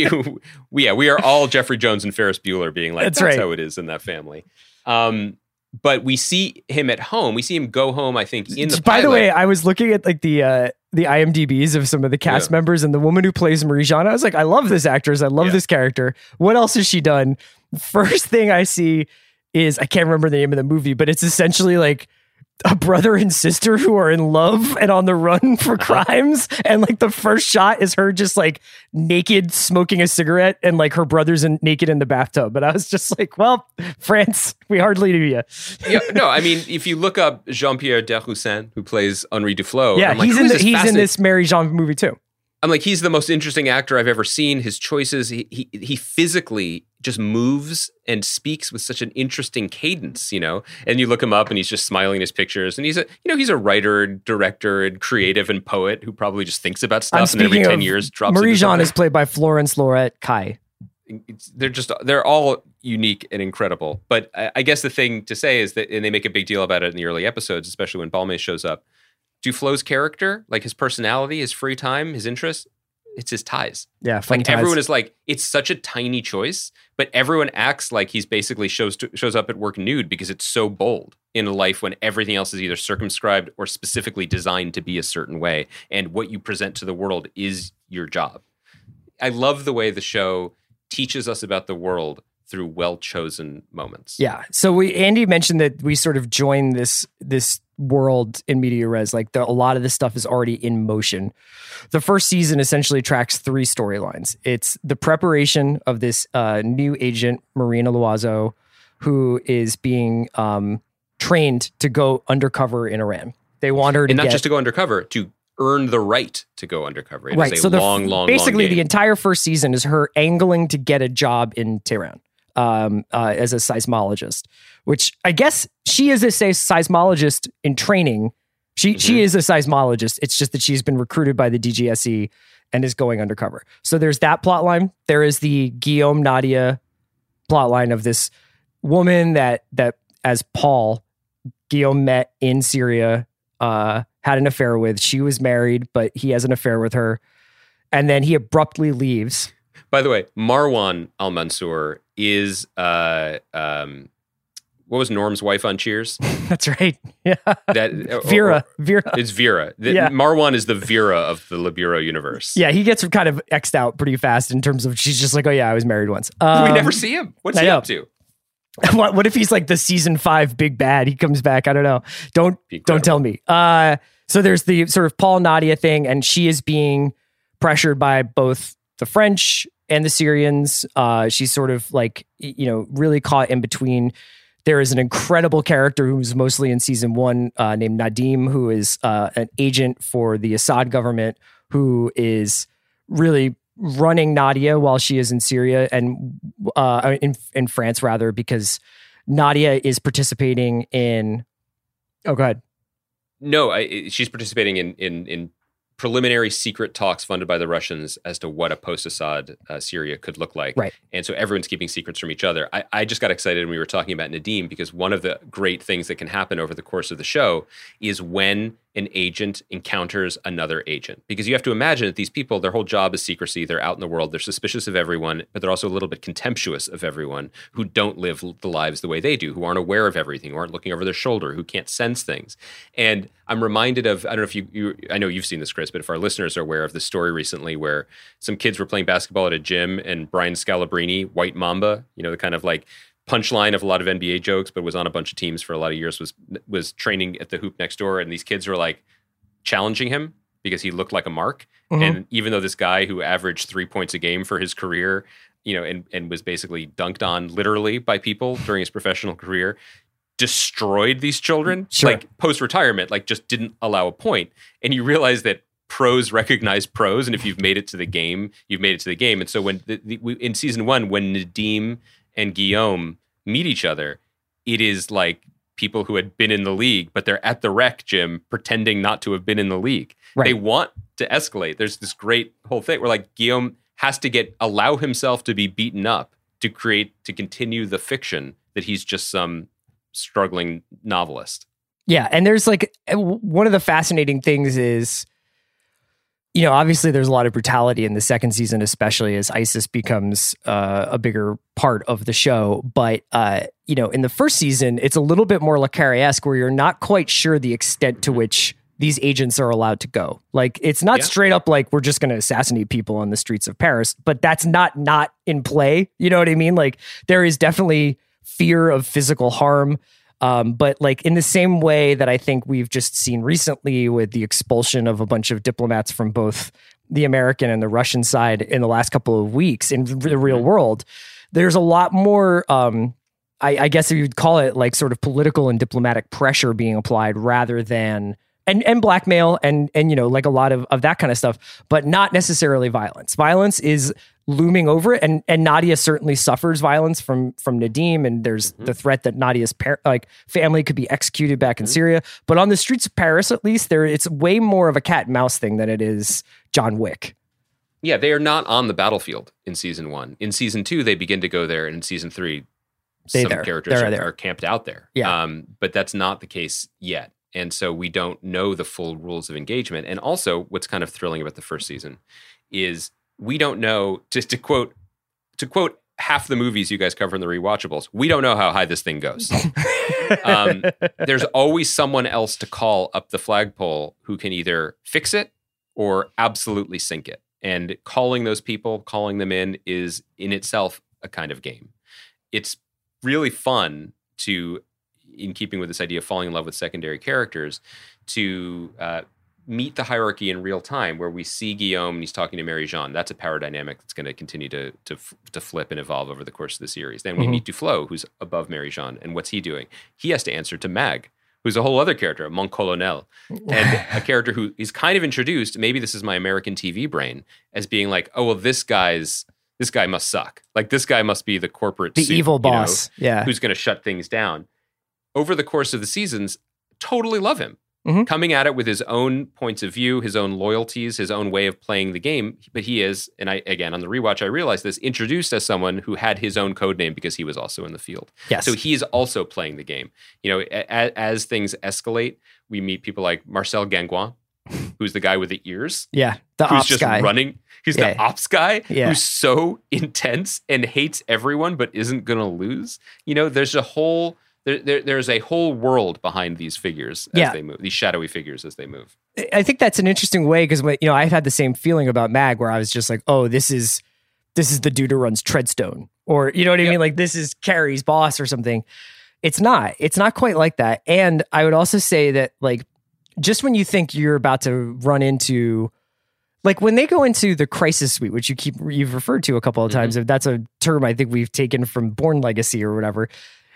we are all Jeffrey Jones and Ferris Bueller being like, that's right. How it is in that family. but we see him at home. We see him go home, I think, in the By pilot. the way, I was looking at like the IMDb's of some of the cast members, and the woman who plays Marie-Jeanne, I was like, I love this actress. I love this character. What else has she done? First thing I see is, I can't remember the name of the movie, but it's essentially like a brother and sister who are in love and on the run for crimes. And like the first shot is her just like naked smoking a cigarette, and like her brother's naked in the bathtub. But I was just like, well, France, we hardly knew you. Yeah, no, I mean, if you look up Jean-Pierre Deroussin, who plays Henri Duflo, Yeah, I'm like, he's in this Marie-Jeanne movie too. I'm like, he's the most interesting actor I've ever seen. His choices, he physically just moves and speaks with such an interesting cadence, you know. And you look him up, and he's just smiling in his pictures. And he's a writer, and director, and creative, and poet who probably just thinks about stuff. And every 10 years drops. Marie-Jeanne is played by Florence Laurette Kai. They're all unique and incredible. But I guess the thing to say is that, and they make a big deal about it in the early episodes, especially when Balmain shows up. Duflo's character, like his personality, his free time, his interests, it's his ties. Yeah, fun ties. Everyone is like, it's such a tiny choice, but everyone acts like he's basically shows up at work nude because it's so bold in a life when everything else is either circumscribed or specifically designed to be a certain way, and what you present to the world is your job. I love the way the show teaches us about the world through well-chosen moments. Yeah. So Andy mentioned that we sort of join this world in media res. Like a lot of this stuff is already in motion. The first season essentially tracks 3 storylines. It's the preparation of this new agent, Marina Loiseau, who is being trained to go undercover in Iran. They want her to not just to go undercover, to earn the right to go undercover. It is a long basically game. The entire first season is her angling to get a job in Tehran. As a seismologist, which I guess she is a seismologist in training. She is a seismologist. It's just that she's been recruited by the DGSE and is going undercover. So there's that plot line. There is the Guillaume Nadia plot line of this woman that as Paul, Guillaume met in Syria, had an affair with. She was married, but he has an affair with her. And then he abruptly leaves. By the way, Marwan Al-Mansour is what was Norm's wife on Cheers? That's right. Yeah. Vera. Vera. It's Vera. Yeah. Marwan is the Vera of the Libero universe. Yeah, he gets kind of X'd out pretty fast in terms of, she's just like, oh yeah, I was married once. We never see him. What's he up to? What if he's like the season 5 big bad? He comes back. I don't know. Don't tell me. So there's the sort of Paul Nadia thing, and she is being pressured by both the French and the Syrians. She's sort of like, really caught in between. There is an incredible character who's mostly in season 1 named Nadim, who is an agent for the Assad government, who is really running Nadia while she is in Syria and in France, rather, because Nadia is participating in. Oh, go ahead. No, she's participating in preliminary secret talks funded by the Russians as to what a post-Assad Syria could look like. Right. And so everyone's keeping secrets from each other. I just got excited when we were talking about Nadim, because one of the great things that can happen over the course of the show is when an agent encounters another agent. Because you have to imagine that these people, their whole job is secrecy. They're out in the world. They're suspicious of everyone, but they're also a little bit contemptuous of everyone who don't live the lives the way they do, who aren't aware of everything, who aren't looking over their shoulder, who can't sense things. And I'm reminded of, I don't know if I know you've seen this, Chris, but if our listeners are aware of the story recently where some kids were playing basketball at a gym and Brian Scalabrine, White Mamba, the kind of like punchline of a lot of NBA jokes, but was on a bunch of teams for a lot of years, was training at the hoop next door. And these kids were like challenging him because he looked like a mark. Mm-hmm. And even though this guy who averaged 3 points a game for his career, and was basically dunked on literally by people during his professional career, destroyed these children, sure. Like post-retirement, like just didn't allow a point. And you realize that pros recognize pros. And if you've made it to the game, you've made it to the game. And so when in season 1, when Nadim and Guillaume meet each other, it is like people who had been in the league, but they're at the rec gym pretending not to have been in the league. Right. They want to escalate. There's this great whole thing where like Guillaume has to allow himself to be beaten up to continue the fiction that he's just some struggling novelist. Yeah. And there's like, one of the fascinating things is, obviously there's a lot of brutality in the second season, especially as ISIS becomes a bigger part of the show. But, in the first season, it's a little bit more Le Carré-esque, where you're not quite sure the extent to which these agents are allowed to go. Like, it's not straight up like we're just going to assassinate people on the streets of Paris, but that's not in play. You know what I mean? Like, there is definitely fear of physical harm. But like in the same way that I think we've just seen recently with the expulsion of a bunch of diplomats from both the American and the Russian side in the last couple of weeks in the real world, there's a lot more, I guess if you'd call it like sort of political and diplomatic pressure being applied rather than, and blackmail and like a lot of that kind of stuff, but not necessarily violence. Violence is looming over it, and Nadia certainly suffers violence from Nadim, and there's the threat that Nadia's family could be executed back in Syria. But on the streets of Paris, at least, it's way more of a cat and mouse thing than it is John Wick. Yeah, they are not on the battlefield in season 1. In season 2, they begin to go there, and in season 3, some characters are camped out there. Yeah. But that's not the case yet. And so we don't know the full rules of engagement. And also, what's kind of thrilling about the first season is we don't know, just to quote half the movies you guys cover in the rewatchables, we don't know how high this thing goes. There's always someone else to call up the flagpole who can either fix it or absolutely sink it. And calling those people, calling them in, is in itself a kind of game. It's really fun to, in keeping with this idea of falling in love with secondary characters, to meet the hierarchy in real time, where we see Guillaume and he's talking to Marie-Jeanne. That's a power dynamic that's going to continue to flip and evolve over the course of the series. Then we meet Duflo, who's above Marie-Jeanne, and what's he doing? He has to answer to Mag, who's a whole other character, Mon Colonel, and a character who is kind of introduced, maybe this is my American TV brain, as being like, oh, well, this guy must suck. Like, this guy must be the corporate the evil boss, who's going to shut things down. Over the course of the seasons, totally love him. Coming at it with his own points of view, his own loyalties, his own way of playing the game. But he is, and again, on the rewatch, I realized this, introduced as someone who had his own code name because he was also in the field. Yes. So he's also playing the game. As things escalate, we meet people like Marcel Gangouin, who's the guy with the ears. Yeah, the who's ops just guy. running. He's the ops guy who's so intense and hates everyone but isn't going to lose. There's a whole... There's a whole world behind these figures as they move, these shadowy figures as they move. I think that's an interesting way, because I've had the same feeling about Mag, where I was just like, oh, this is the dude who runs Treadstone, or you know what I mean? Like, this is Carrie's boss or something. It's not quite like that. And I would also say that, like, just when you think you're about to run into, like, when they go into the crisis suite, which you've referred to a couple of times, if that's a term I think we've taken from Bourne Legacy or whatever.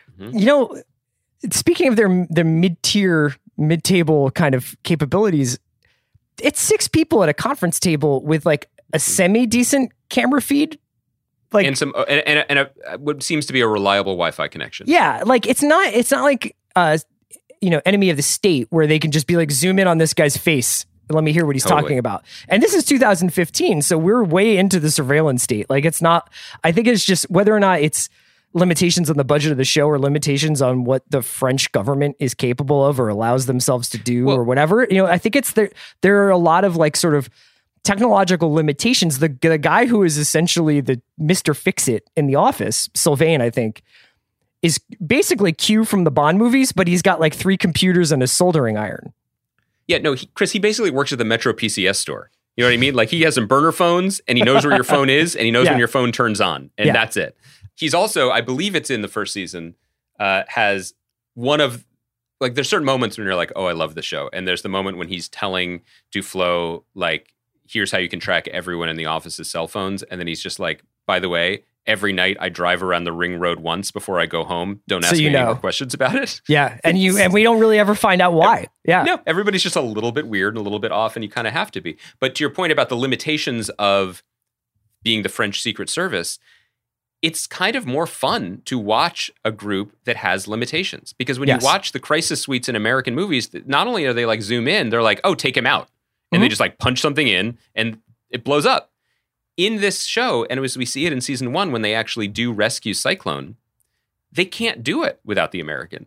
Speaking of their mid-tier, mid-table kind of capabilities, it's 6 people at a conference table with like a semi-decent camera feed, like, and some and what seems to be a reliable Wi-Fi connection. Yeah, like it's not like Enemy of the State, where they can just be like, zoom in on this guy's face and let me hear what he's talking about. And this is 2015, so we're way into the surveillance state. Like, it's not. I think it's just whether or not it's limitations on the budget of the show or limitations on what the French government is capable of or allows themselves to do or whatever. I think it's there are a lot of like sort of technological limitations. The guy who is essentially the Mr. Fix-It in The Office, Sylvain, I think, is basically Q from the Bond movies, but he's got like 3 computers and a soldering iron. Yeah, no, Chris, he basically works at the Metro PCS store. You know what I mean? Like, he has some burner phones, and he knows where your phone is, and he knows when your phone turns on, and that's it. He's also, I believe it's in the first season, has one of, like, there's certain moments when you're like, oh, I love the show. And there's the moment when he's telling Duflo, like, here's how you can track everyone in the office's cell phones. And then he's just like, by the way, every night I drive around the ring road once before I go home. Don't ask me any more questions about it. Yeah. And we don't really ever find out why. No, everybody's just a little bit weird and a little bit off, and you kind of have to be. But to your point about the limitations of being the French Secret Service, it's kind of more fun to watch a group that has limitations, because when you watch the crisis suites in American movies, not only are they like zoom in, they're like, oh, take him out. And they just like punch something in and it blows up. In this show, and as we see it in season 1, when they actually do rescue Cyclone, they can't do it without the Americans.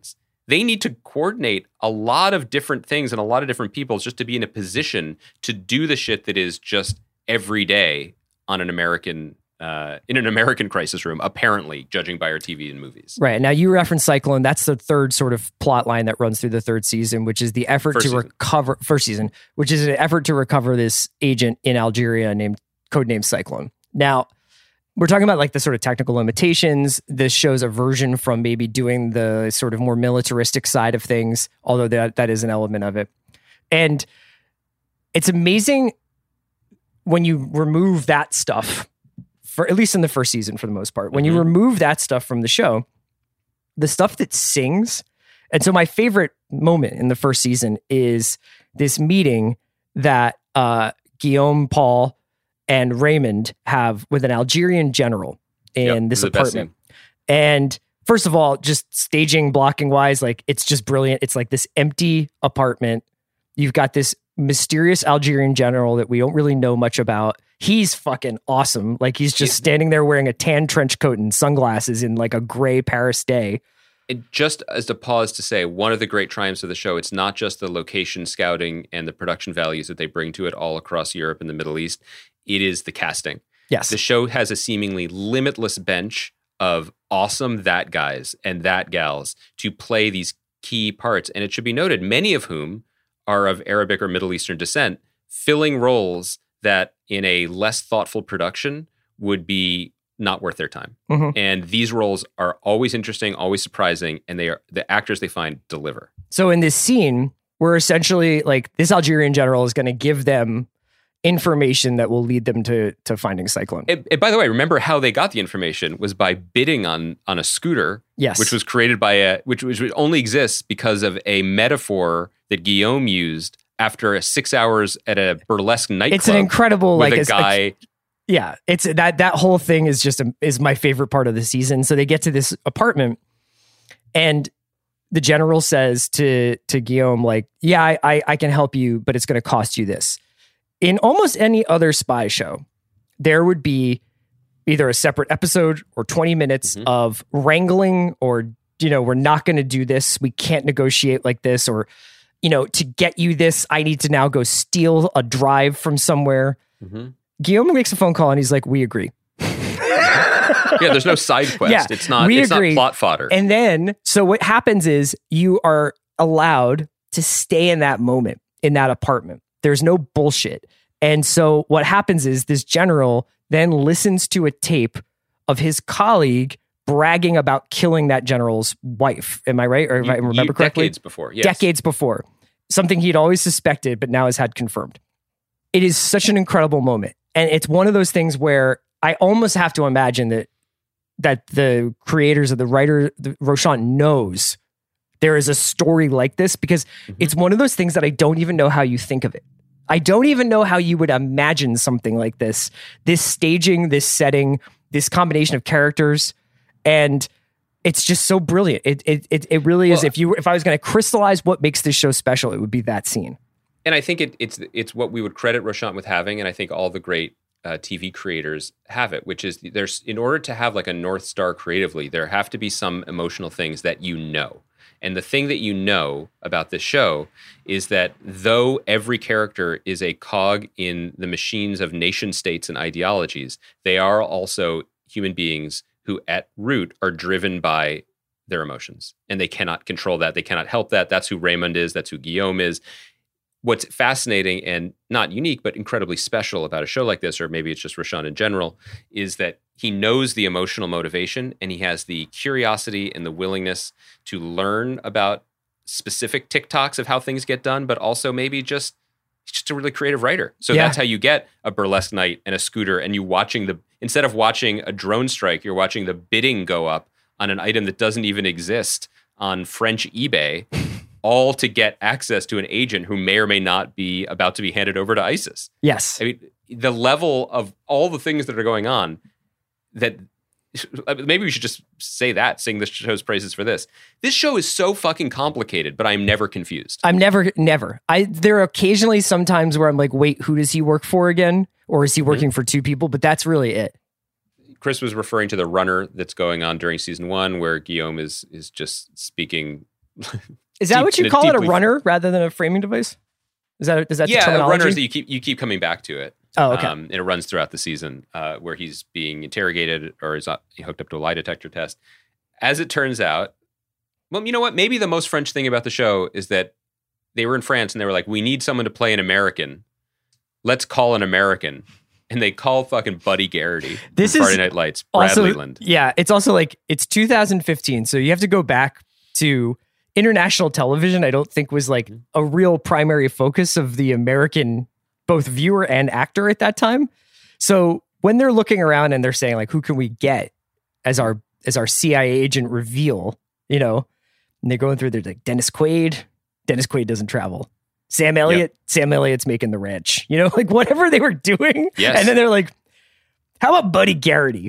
they need to coordinate a lot of different things and a lot of different people just to be in a position to do the shit that is just every day on an American in an American crisis room, apparently, judging by our TV and movies. Right. Now, you referenced Cyclone. That's the third sort of plot line that runs through the third season, which is the effort which is an effort to recover this agent in Algeria codenamed Cyclone. Now, we're talking about like the sort of technical limitations. This shows a version from maybe doing the sort of more militaristic side of things, although that is an element of it. And it's amazing when you remove that stuff, for at least in the first season for the most part, when you remove that stuff from the show, the stuff that sings. And so my favorite moment in the first season is this meeting that Guillaume, Paul, and Raymond have with an Algerian general in this apartment. And first of all, just staging, blocking wise, like it's just brilliant. It's like this empty apartment. You've got this mysterious Algerian general that we don't really know much about. He's fucking awesome. Like he's just standing there wearing a tan trench coat and sunglasses in like a gray Paris day. And just as a pause to say, one of the great triumphs of the show, it's not just the location scouting and the production values that they bring to it all across Europe and the Middle East. It is the casting. Yes. The show has a seemingly limitless bench of awesome that guys and that gals to play these key parts. And it should be noted, many of whom are of Arabic or Middle Eastern descent, filling roles that in a less thoughtful production would be not worth their time. And these roles are always interesting, always surprising, and they are the actors they find deliver. So in this scene, we're essentially like this Algerian general is going to give them information that will lead them to finding Cyclone. By the way, remember how they got the information was by bidding on a scooter, yes, which was created by which only exists because of a metaphor that Guillaume used after 6 hours at a burlesque nightclub. It's an incredible with a guy. Yeah, it's that whole thing is just is my favorite part of the season. So they get to this apartment, and the general says to Guillaume, like, "Yeah, I can help you, but it's going to cost you this." In almost any other spy show, there would be either a separate episode or 20 minutes of wrangling, or we're not going to do this. We can't negotiate like this, or to get you this, I need to now go steal a drive from somewhere. Guillaume makes a phone call and he's like, "We agree." Yeah, there's no side quest. Yeah, it's not plot fodder. And then, so what happens is you are allowed to stay in that moment, in that apartment. There's no bullshit. And so what happens is this general then listens to a tape of his colleague bragging about killing that general's wife. Am I right? Or if I remember correctly? Decades before, yes. Decades before. Something he'd always suspected, but now has had confirmed. It is such an incredible moment. And it's one of those things where I almost have to imagine that the creators of Rochant knows there is a story like this, because it's one of those things that I don't even know how you think of it. I don't even know how you would imagine something like this staging, this setting, this combination of characters. And it's just so brilliant. It really is. If I was going to crystallize what makes this show special, it would be that scene. And I think it's what we would credit Rochant with having, and I think all the great TV creators have it, which is in order to have like a North Star creatively, there have to be some emotional things that you know. And the thing that you know about this show is that though every character is a cog in the machines of nation states and ideologies, they are also human beings who at root are driven by their emotions. And they cannot control that. They cannot help that. That's who Raymond is. That's who Guillaume is. What's fascinating and not unique, but incredibly special about a show like this, or maybe it's just Rochant in general, is that he knows the emotional motivation and he has the curiosity and the willingness to learn about specific TikToks of how things get done, but also maybe he's just a really creative writer. So that's how you get a burlesque night and a scooter, and instead of watching a drone strike, you're watching the bidding go up on an item that doesn't even exist on French eBay, all to get access to an agent who may or may not be about to be handed over to ISIS. Yes. I mean, the level of all the things that are going on, that maybe we should just sing the show's praises for this. This show is so fucking complicated, but I'm never confused. I'm never. There are occasionally sometimes where I'm like, wait, who does he work for again? Or is he working for two people? But that's really it. Chris was referring to the runner that's going on during season 1, where Guillaume is just speaking Is that what you call it, a deeply- runner rather than a framing device? Is that the terminology? runners that you keep coming back to it. Oh, okay. And it runs throughout the season where he's being interrogated or is hooked up to a lie detector test. As it turns out, well, you know what? Maybe the most French thing about the show is that they were in France and they were like, we need someone to play an American. Let's call an American. And they call fucking Buddy Garrity from Friday Night Lights, Brad also, Leland. Yeah, it's also like, it's 2015, so you have to go back to international television. I don't think was like a real primary focus of the American both viewer and actor at that time. So when they're looking around and they're saying like, who can we get as our CIA agent reveal, you know, and they're going through, they're like Dennis Quaid doesn't travel. Sam Elliott's making the ranch, you know, like whatever they were doing. Yes. And then they're like, how about Buddy Garrity?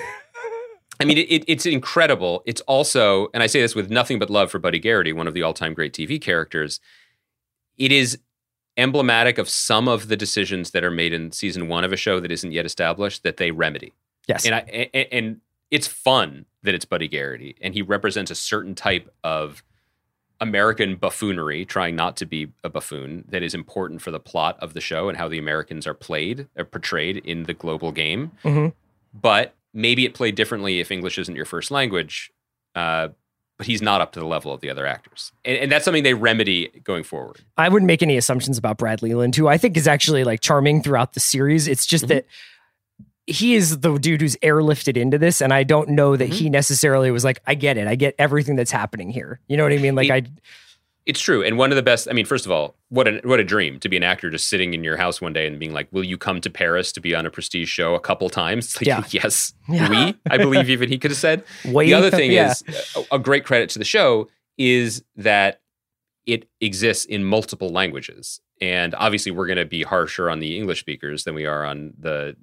I mean, it's incredible. It's also, and I say this with nothing but love for Buddy Garrity, one of the all-time great TV characters. It is emblematic of some of the decisions that are made in season 1 of a show that isn't yet established that they remedy. Yes. And it's fun that it's Buddy Garrity, and he represents a certain type of American buffoonery, trying not to be a buffoon, that is important for the plot of the show and how the Americans are portrayed in the global game. Mm-hmm. But maybe it played differently if English isn't your first language, but he's not up to the level of the other actors. And that's something they remedy going forward. I wouldn't make any assumptions about Brad Leland, who I think is actually like charming throughout the series. It's just that he is the dude who's airlifted into this, and I don't know that he necessarily was like, I get it. I get everything that's happening here. You know what I mean? Like It's true. And one of the best, I mean, first of all, what a dream to be an actor just sitting in your house one day and being like, will you come to Paris to be on a prestige show a couple times? It's like, yes, I believe even he could have said. The other thing is, a great credit to the show is that it exists in multiple languages. And obviously we're going to be harsher on the English speakers than we are on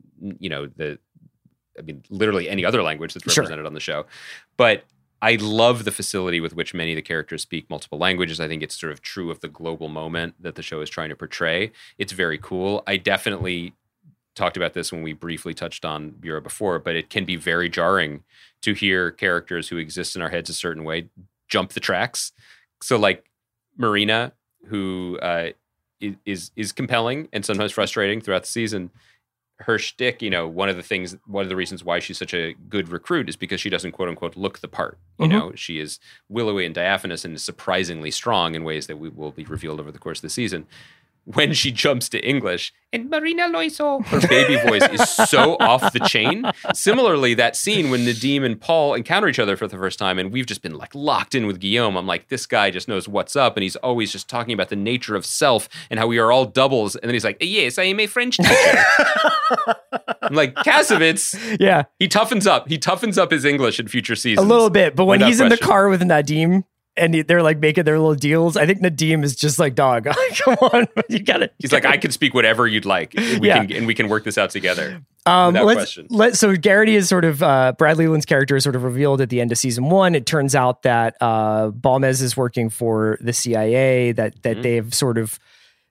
literally any other language that's represented on the show. But I love the facility with which many of the characters speak multiple languages. I think it's sort of true of the global moment that the show is trying to portray. It's very cool. I definitely talked about this when we briefly touched on Bureau before, but it can be very jarring to hear characters who exist in our heads a certain way jump the tracks. So like Marina, who is compelling and sometimes frustrating throughout the season. Her shtick, you know, one of the reasons why she's such a good recruit is because she doesn't, quote unquote, look the part. You know, she is willowy and diaphanous and is surprisingly strong in ways that will be revealed over the course of the season. When she jumps to English, and Marina Loiso, her baby voice is so off the chain. Similarly, that scene when Nadim and Paul encounter each other for the first time, and we've just been like locked in with Guillaume. I'm like, this guy just knows what's up, and he's always just talking about the nature of self and how we are all doubles. And then he's like, yes, I am a French teacher. I'm like, Kasovitz, yeah, he toughens up. He toughens up his English in future seasons. A little bit, but when he's in the question. car with Nadim, and they're like making their little deals, I think Nadim is just like, dog, come on, you got it. He's like, I can speak whatever you'd like. We can work this out together. Without question. So Garrity is sort of, Brad Leland's character is sort of revealed at the end of season 1. It turns out that Balmez is working for the CIA, that they've sort of,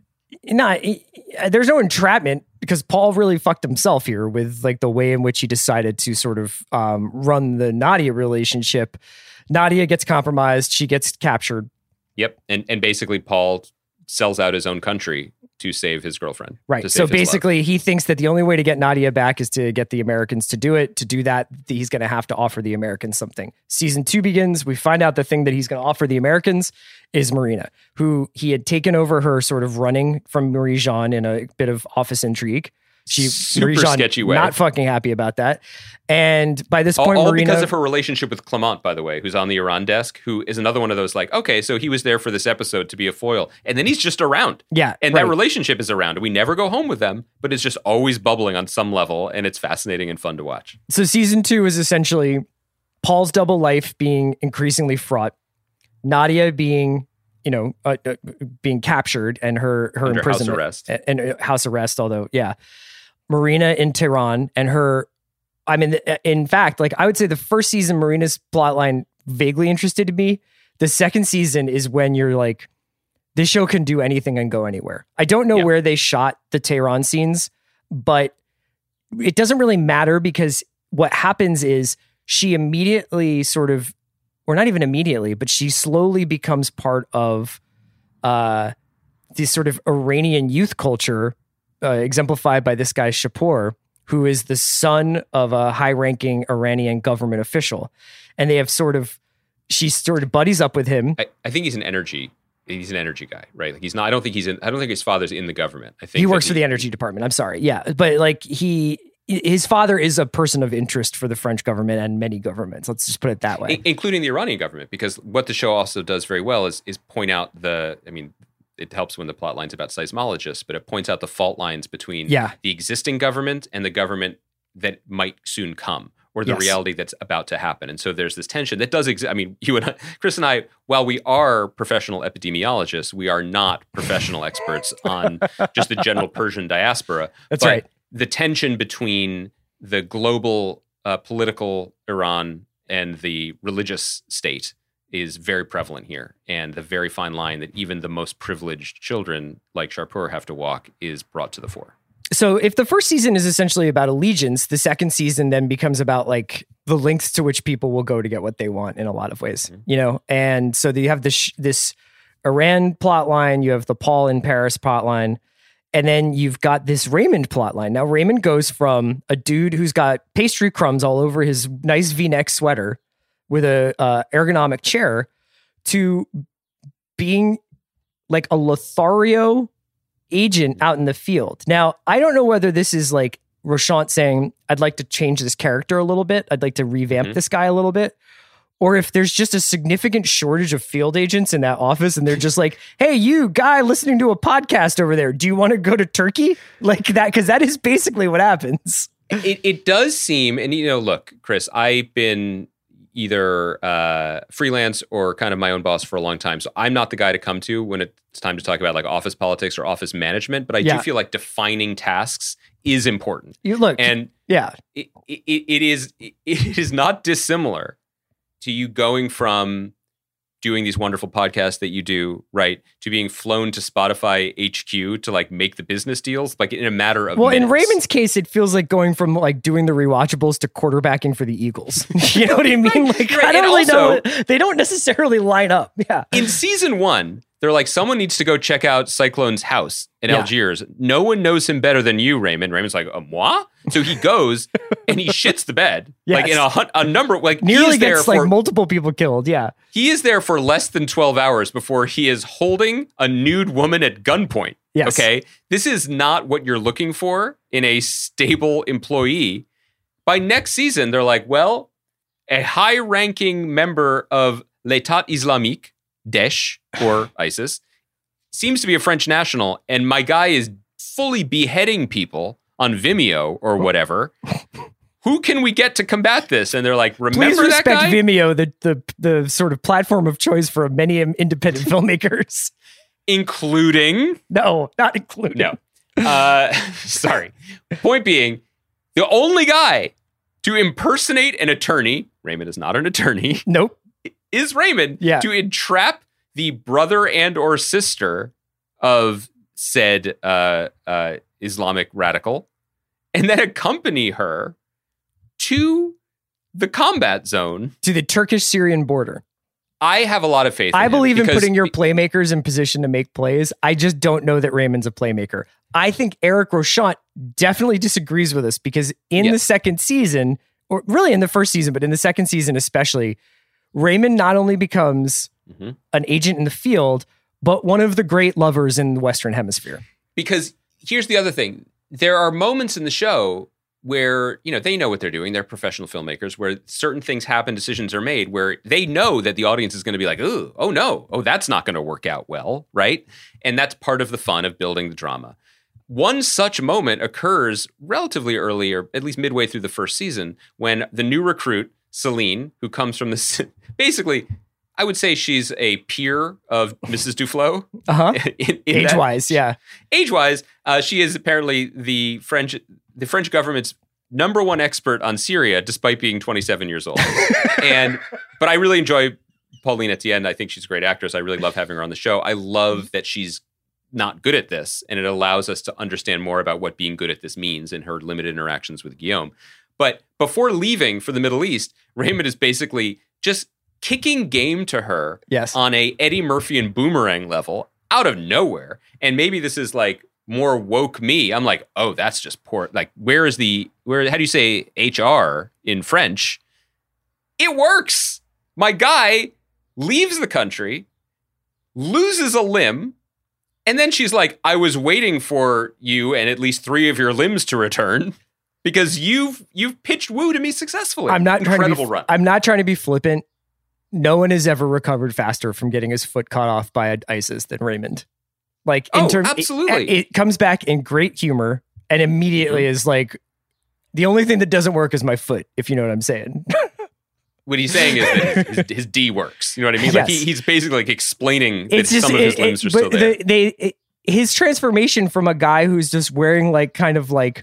there's no entrapment because Paul really fucked himself here with like the way in which he decided to sort of run the Nadia relationship. Nadia gets compromised. She gets captured. Yep. And basically Paul sells out his own country to save his girlfriend. Right. So basically he thinks that the only way to get Nadia back is to get the Americans to do it. To do that, he's going to have to offer the Americans something. Season 2 begins. We find out the thing that he's going to offer the Americans is Marina, who he had taken over her sort of running from Marie-Jeanne in a bit of office intrigue. Super sketchy way. Not fucking happy about that. And by this point, all Marina, because of her relationship with Clement, by the way, who's on the Iran desk, who is another one of those like, okay, so he was there for this episode to be a foil, and then he's just around. Yeah, and that relationship is around. We never go home with them, but it's just always bubbling on some level, and it's fascinating and fun to watch. So season 2 is essentially Paul's double life being increasingly fraught, Nadia being, being captured and her Under imprisonment house arrest. and house arrest. Although, yeah. Marina in Tehran and her, I mean, in fact, like I would say the first season, Marina's plotline vaguely interested me. The second season is when you're like, this show can do anything and go anywhere. I don't know where they shot the Tehran scenes, but it doesn't really matter because what happens is she immediately sort of or not even immediately, but she slowly becomes part of this sort of Iranian youth culture, exemplified by this guy Shapur, who is the son of a high-ranking Iranian government official. And they have she sort of buddies up with him. I think he's an energy guy, right? Like he's not. I don't think his father's in the government. I think he works for the energy department. I'm sorry, yeah, but like his father is a person of interest for the French government and many governments. Let's just put it that way, including the Iranian government. Because what the show also does very well is point out it helps when the plot line's about seismologists, but it points out the fault lines between the existing government and the government that might soon come, or the reality that's about to happen. And so there's this tension that does exist. I mean, you and I, Chris and I, while we are professional epidemiologists, we are not professional experts on just the general Persian diaspora. That's right. The tension between the global political Iran and the religious state is very prevalent here. And the very fine line that even the most privileged children like Shapur have to walk is brought to the fore. So if the first season is essentially about allegiance, the second season then becomes about like the lengths to which people will go to get what they want in a lot of ways, you know? And so you have this Iran plot line, you have the Paul in Paris plot line, and then you've got this Raymond plot line. Now Raymond goes from a dude who's got pastry crumbs all over his nice V-neck sweater with a ergonomic chair to being like a Lothario agent out in the field. Now, I don't know whether this is like Rochant saying, I'd like to change this character a little bit. I'd like to revamp this guy a little bit. Or if there's just a significant shortage of field agents in that office and they're just like, hey, you guy listening to a podcast over there, do you want to go to Turkey? Like that, because that is basically what happens. It does seem, and look, Chris, I've been either freelance or kind of my own boss for a long time. So I'm not the guy to come to when it's time to talk about like office politics or office management, but I do feel like defining tasks is important. It is not dissimilar to you going from doing these wonderful podcasts that you do, right, to being flown to Spotify HQ to like make the business deals, like in a matter of minutes. In Raymond's case, it feels like going from like doing the rewatchables to quarterbacking for the Eagles. You know what I mean? Like, I don't really know. They don't necessarily line up. Yeah. In season 1, they're like, someone needs to go check out Cyclone's house in Algiers. No one knows him better than you, Raymond. Raymond's like, moi? So he goes and he shits the bed. Like in a number, like nearly gets like multiple people killed. Yeah. He is there for less than 12 hours before he is holding a nude woman at gunpoint. Yes. Okay. This is not what you're looking for in a stable employee. By next season, they're like, well, a high-ranking member of l'État islamique, Daesh or ISIS, seems to be a French national, and my guy is fully beheading people on Vimeo or whatever. Who can we get to combat this? And they're like, remember Please that guy? Respect Vimeo, the sort of platform of choice for many independent filmmakers. Including? No, not including. No. Sorry. Point being, the only guy to impersonate an attorney, Raymond is not an attorney. Nope. Is Raymond to entrap the brother and or sister of said Islamic radical and then accompany her to the combat zone. To the Turkish-Syrian border. I have a lot of faith in I believe him in putting your playmakers in position to make plays. I just don't know that Raymond's a playmaker. I think Eric Rochant definitely disagrees with us because in the second season, or really in the first season, but in the second season especially, Raymond not only becomes an agent in the field, but one of the great lovers in the Western Hemisphere. Because here's the other thing. There are moments in the show where, they know what they're doing. They're professional filmmakers where certain things happen, decisions are made where they know that the audience is going to be like, oh no, that's not going to work out well, right? And that's part of the fun of building the drama. One such moment occurs relatively early, or at least midway through the first season, when the new recruit, Celine, who comes from basically, I would say she's a peer of Mrs. Duflo. Age-wise, yeah. Age-wise, she is apparently the French government's number one expert on Syria, despite being 27 years old. But I really enjoy Pauline Etienne. I think she's a great actress. I really love having her on the show. I love that she's not good at this, and it allows us to understand more about what being good at this means in her limited interactions with Guillaume. But before leaving for the Middle East, Raymond is basically just kicking game to her Yes. on a Eddie Murphy and Boomerang level out of nowhere. And maybe this is like more woke me. I'm like, oh, that's just poor. Like, how do you say HR in French? It works. My guy leaves the country, loses a limb, and then she's like, I was waiting for you and at least 3 of your limbs to return because you've pitched woo to me successfully. I'm not Incredible run. I'm not trying to be flippant. No one has ever recovered faster from getting his foot cut off by ISIS than Raymond. Like, absolutely. It comes back in great humor and immediately is like, the only thing that doesn't work is my foot, if you know what I'm saying. What he's saying is that his D works. You know what I mean? Yes. Like he's basically like explaining that some of his limbs are still there. His transformation from a guy who's just wearing like kind of like,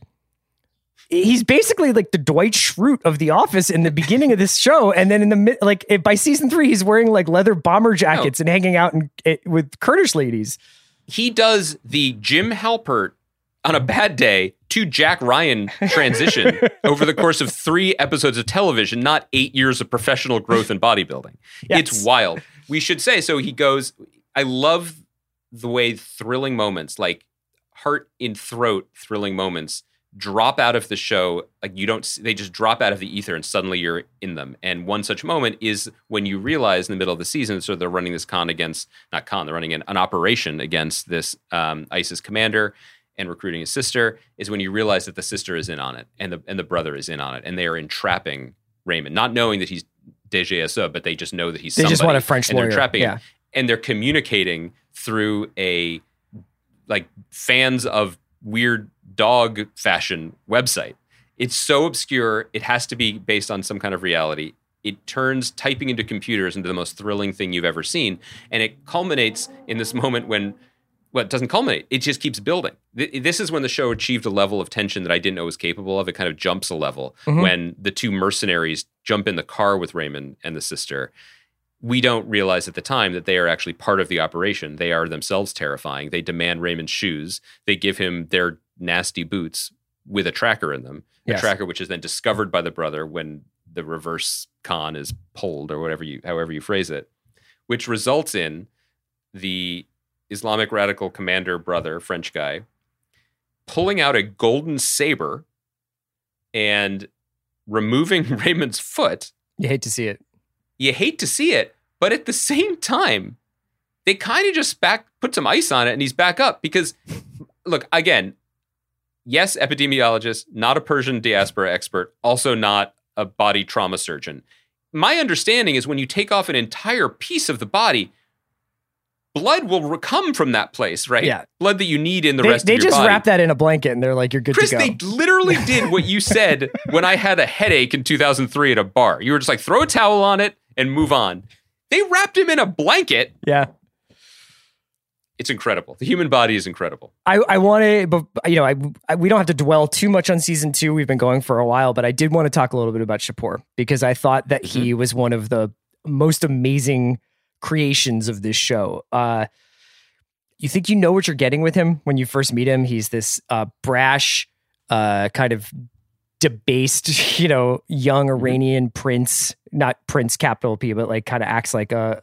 he's basically like the Dwight Schrute of The Office in the beginning of this show, and then in the by season 3, he's wearing like leather bomber jackets and hanging out with Kurdish ladies. He does the Jim Halpert on a bad day to Jack Ryan transition over the course of 3 episodes of television, not 8 years of professional growth in bodybuilding. Yes. It's wild. We should say, so he goes, I love the way thrilling moments, like heart in throat thrilling moments, drop out of the show. Like they just drop out of the ether and suddenly you're in them. And one such moment is when you realize in the middle of the season, so they're running this they're running an operation against this ISIS commander and recruiting his sister, is when you realize that the sister is in on it and the brother is in on it. And they are entrapping Raymond, not knowing that he's DGSO, but they just know that he's somebody. They just want a French lawyer. They're entrapping him. And they're communicating through a like fans of weird dog fashion website. It's so obscure. It has to be based on some kind of reality. It turns typing into computers into the most thrilling thing you've ever seen. And it culminates in this moment when, well, it doesn't culminate. It just keeps building. This is when the show achieved a level of tension that I didn't know it was capable of. It kind of jumps a level when the 2 mercenaries jump in the car with Raymond and the sister. We don't realize at the time that they are actually part of the operation. They are themselves terrifying. They demand Raymond's shoes. They give him their nasty boots with a tracker in them. Yes. A tracker which is then discovered by the brother when the reverse con is pulled, or however you phrase it, which results in the Islamic radical commander brother, French guy, pulling out a golden saber and removing Raymond's foot. You hate to see it. But at the same time, they kind of just put some ice on it and he's back up because, look, again, yes, epidemiologist, not a Persian diaspora expert, also not a body trauma surgeon. My understanding is when you take off an entire piece of the body, blood will come from that place, right? Yeah. Blood that you need in the rest of your body. They just wrap that in a blanket and they're like, you're good Chris, to go. they literally did what you said when I had a headache in 2003 at a bar. You were just like, throw a towel on it and move on. They wrapped him in a blanket. Yeah. It's incredible. The human body is incredible. I want to, but we don't have to dwell too much on season 2. We've been going for a while, but I did want to talk a little bit about Shapur because I thought that he was one of the most amazing creations of this show. You think you know what you're getting with him when you first meet him? He's this brash, kind of debased, young Iranian prince, not Prince capital P, but like kind of acts like a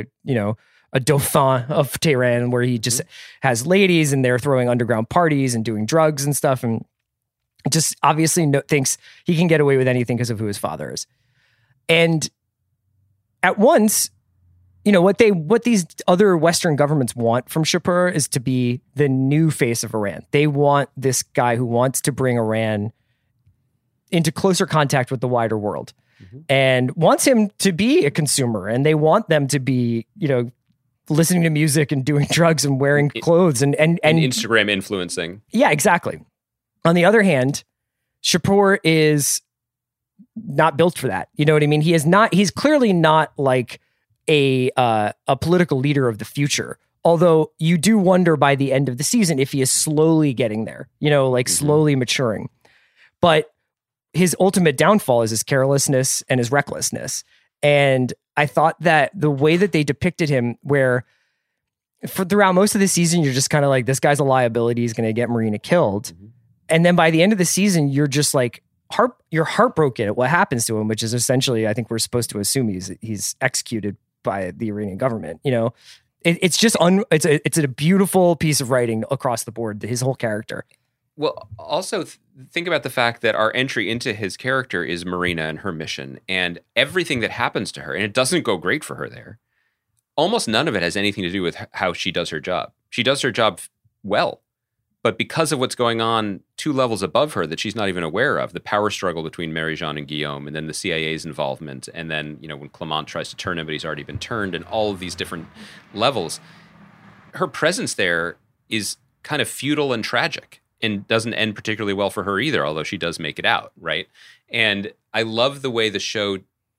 dauphin of Tehran, where he just has ladies and they're throwing underground parties and doing drugs and stuff, and just obviously thinks he can get away with anything because of who his father is. And at once, what these other Western governments want from Shapur is to be the new face of Iran. They want this guy who wants to bring Iran into closer contact with the wider world and wants him to be a consumer. And they want them to be, listening to music and doing drugs and wearing clothes and Instagram influencing. Yeah, exactly. On the other hand, Shapur is not built for that. You know what I mean? He's clearly not like a political leader of the future. Although you do wonder by the end of the season if he is slowly getting there, slowly maturing. But his ultimate downfall is his carelessness and his recklessness. And I thought that the way that they depicted him, where throughout most of the season, you're just kind of like, this guy's a liability, he's going to get Marina killed. And then by the end of the season, you're just like, you're heartbroken at what happens to him, which is essentially, I think we're supposed to assume he's executed by the Iranian government. You know, it's just it's a beautiful piece of writing across the board. His whole character. Well, also think about the fact that our entry into his character is Marina and her mission and everything that happens to her, and it doesn't go great for her there. Almost none of it has anything to do with how she does her job. She does her job well, but because of what's going on 2 levels above her that she's not even aware of, the power struggle between Marie-Jeanne and Guillaume, and then the CIA's involvement, and then, you know, when Clement tries to turn him, but he's already been turned, and all of these different levels, her presence there is kind of futile and tragic. And doesn't end particularly well for her either, although she does make it out, right? And I love the way the show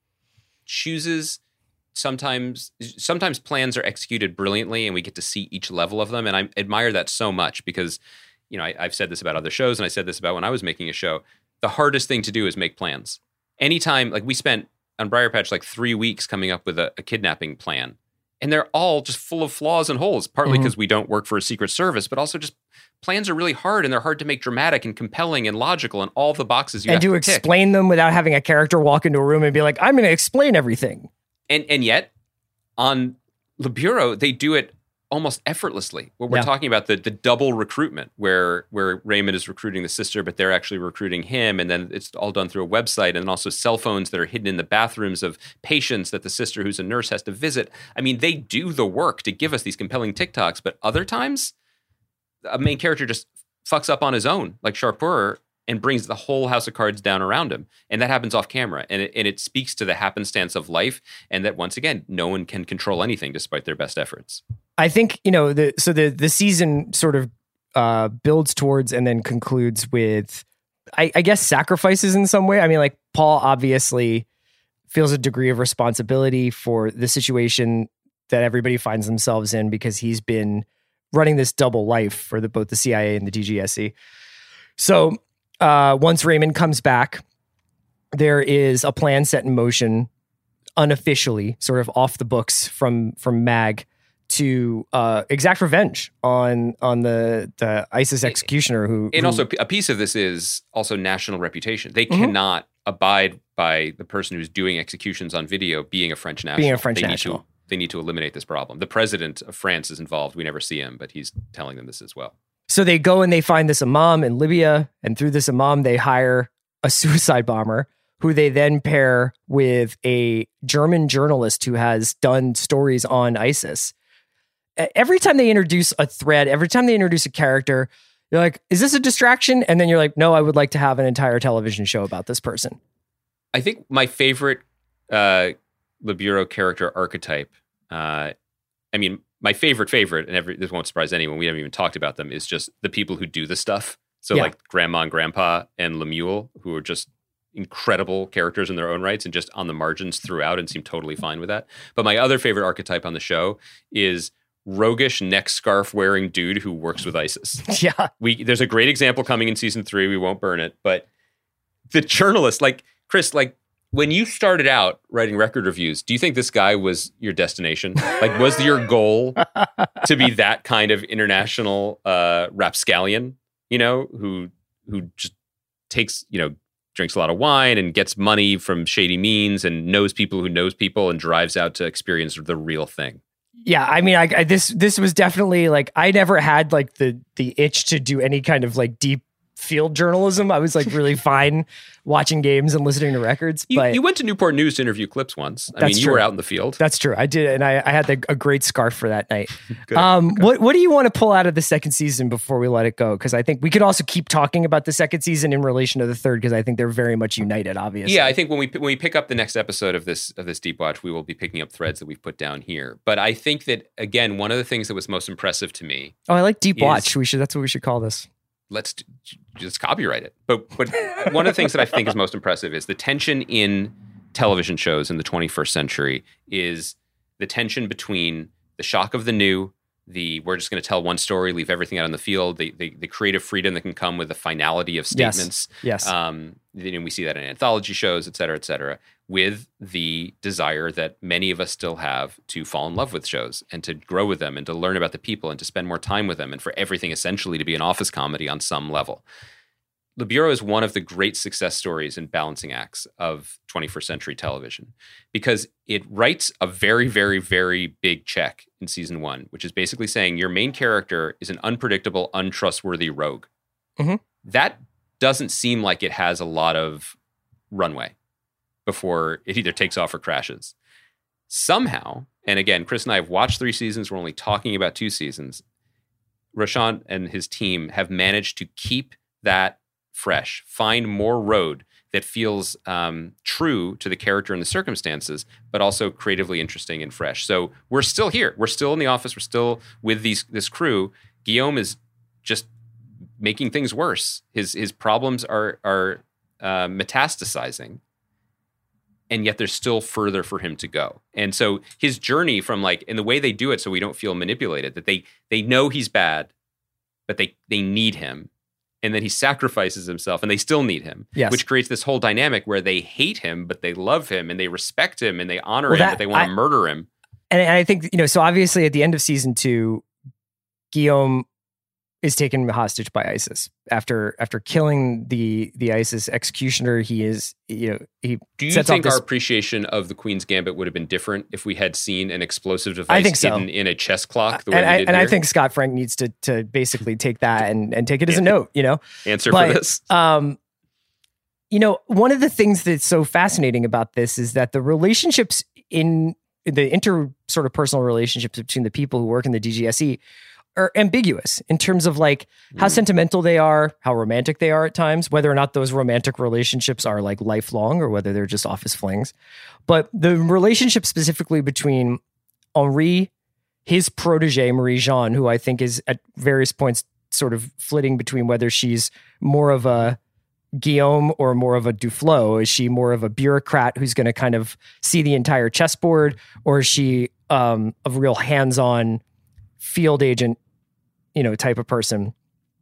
chooses sometimes plans are executed brilliantly and we get to see each level of them. And I admire that so much because, you know, I've said this about other shows and I said this about when I was making a show. The hardest thing to do is make plans. Anytime, like we spent on Briar Patch like 3 weeks coming up with a kidnapping plan. And they're all just full of flaws and holes, partly because we don't work for a secret service, but also just plans are really hard and they're hard to make dramatic and compelling and logical and all the boxes you have to tick. And to explain them without having a character walk into a room and be like, I'm going to explain everything. And yet, on Le Bureau, they do it almost effortlessly. What we're talking about, the double recruitment, where Raymond is recruiting the sister, but they're actually recruiting him, and then it's all done through a website, and then also cell phones that are hidden in the bathrooms of patients that the sister, who's a nurse, has to visit. I mean, they do the work to give us these compelling TikToks, but other times, a main character just fucks up on his own, like Sharpur, and brings the whole house of cards down around him. And that happens off camera. And it speaks to the happenstance of life, and that, once again, no one can control anything despite their best efforts. I think, you know, the season sort of builds towards and then concludes with, I guess, sacrifices in some way. I mean, like, Paul obviously feels a degree of responsibility for the situation that everybody finds themselves in because he's been running this double life for both the CIA and the DGSE. So once Raymond comes back, there is a plan set in motion unofficially, sort of off the books from MAG, to exact revenge on the ISIS executioner who also a piece of this is also national reputation. They cannot abide by the person who's doing executions on video being a French national. They need to eliminate this problem. The president of France is involved. We never see him, but he's telling them this as well. So they go and they find this imam in Libya, and through this imam, they hire a suicide bomber who they then pair with a German journalist who has done stories on ISIS. Every time they introduce a thread, every time they introduce a character, you're like, is this a distraction? And then you're like, no, I would like to have an entire television show about this person. I think my favorite Le Bureau character archetype, my favorite, and this won't surprise anyone, we haven't even talked about them, is just the people who do the stuff. So like Grandma and Grandpa and Lemuel, who are just incredible characters in their own rights and just on the margins throughout and seem totally fine with that. But my other favorite archetype on the show is roguish neck scarf wearing dude who works with ISIS. Yeah. There's a great example coming in season 3. We won't burn it, but the journalist, like Chris, like when you started out writing record reviews, do you think this guy was your destination? Like, was your goal to be that kind of international rapscallion, you know, who just takes, you know, drinks a lot of wine and gets money from shady means and knows people who knows people and drives out to experience the real thing? Yeah, I mean, this was definitely like, I never had like the itch to do any kind of like deep field journalism. I was like really fine watching games and listening to records. But you went to Newport News to interview Clips once. I mean, you were out in the field. That's true. I did, and I had a great scarf for that night. Good. What do you want to pull out of the second season before we let it go? Because I think we could also keep talking about the second season in relation to the third, because I think they're very much united, obviously. Yeah, I think when we pick up the next episode of this Deep Watch, we will be picking up threads that we've put down here. But I think that, again, one of the things that was most impressive to me. Oh, I like Deep Watch. That's what we should call this. Let's just copyright it. But one of the things that I think is most impressive is the tension in television shows in the 21st century is the tension between the shock of the new, we're just going to tell one story, leave everything out on the field, the creative freedom that can come with the finality of statements. Yes. We see that in anthology shows, et cetera, with the desire that many of us still have to fall in love with shows and to grow with them and to learn about the people and to spend more time with them and for everything essentially to be an office comedy on some level. Le Bureau is one of the great success stories and balancing acts of 21st century television because it writes a very, very, very big check in season 1, which is basically saying your main character is an unpredictable, untrustworthy rogue. Mm-hmm. That doesn't seem like it has a lot of runway before it either takes off or crashes. Somehow, and again, Chris and I have watched 3 seasons. We're only talking about 2 seasons. Rochon and his team have managed to keep that fresh, find more road that feels true to the character and the circumstances, but also creatively interesting and fresh. So we're still here. We're still in the office. We're still with this crew. Guillaume is just making things worse. His problems are metastasizing, and yet there's still further for him to go. And so his journey from and the way they do it so we don't feel manipulated, that they know he's bad, but they need him. And then he sacrifices himself and they still need him, which creates this whole dynamic where they hate him, but they love him and they respect him and they honor him, but they want to murder him. And I think, so obviously at the end of season 2, Guillaume is taken hostage by ISIS after killing the ISIS executioner. He is, he do you think our appreciation of the Queen's Gambit would have been different if we had seen an explosive device hidden in a chess clock? The way we did I think Scott Frank needs to basically take that and take it as a note, Answer for this. One of the things that's so fascinating about this is that the relationships in the sort of personal relationships between the people who work in the DGSE are ambiguous in terms of how sentimental they are, how romantic they are at times, whether or not those romantic relationships are lifelong or whether they're just office flings. But the relationship specifically between Henri, his protege, Marie-Jeanne, who I think is at various points sort of flitting between whether she's more of a Guillaume or more of a Duflo. Is she more of a bureaucrat who's going to kind of see the entire chessboard, or is she a real hands-on field agent, type of person?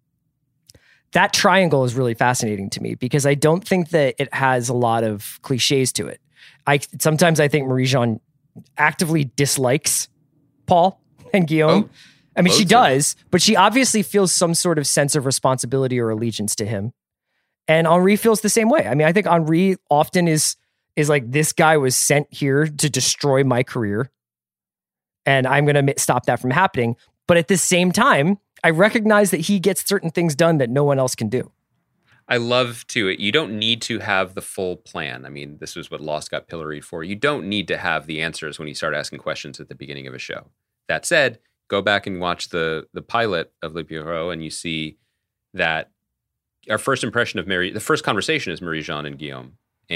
That triangle is really fascinating to me because I don't think that it has a lot of cliches to it. Sometimes I think Marie-Jeanne actively dislikes Paul and Guillaume. I mean, she does, but she obviously feels some sort of sense of responsibility or allegiance to him. And Henri feels the same way. I mean, I think Henri often is like, this guy was sent here to destroy my career, and I'm going to stop that from happening. But at the same time, I recognize that he gets certain things done that no one else can do. I love you don't need to have the full plan. I mean, this is what Lost got pilloried for. You don't need to have the answers when you start asking questions at the beginning of a show. That said, go back and watch the pilot of Le Bureau, and you see that our first impression of the first conversation is Marie-Jeanne and Guillaume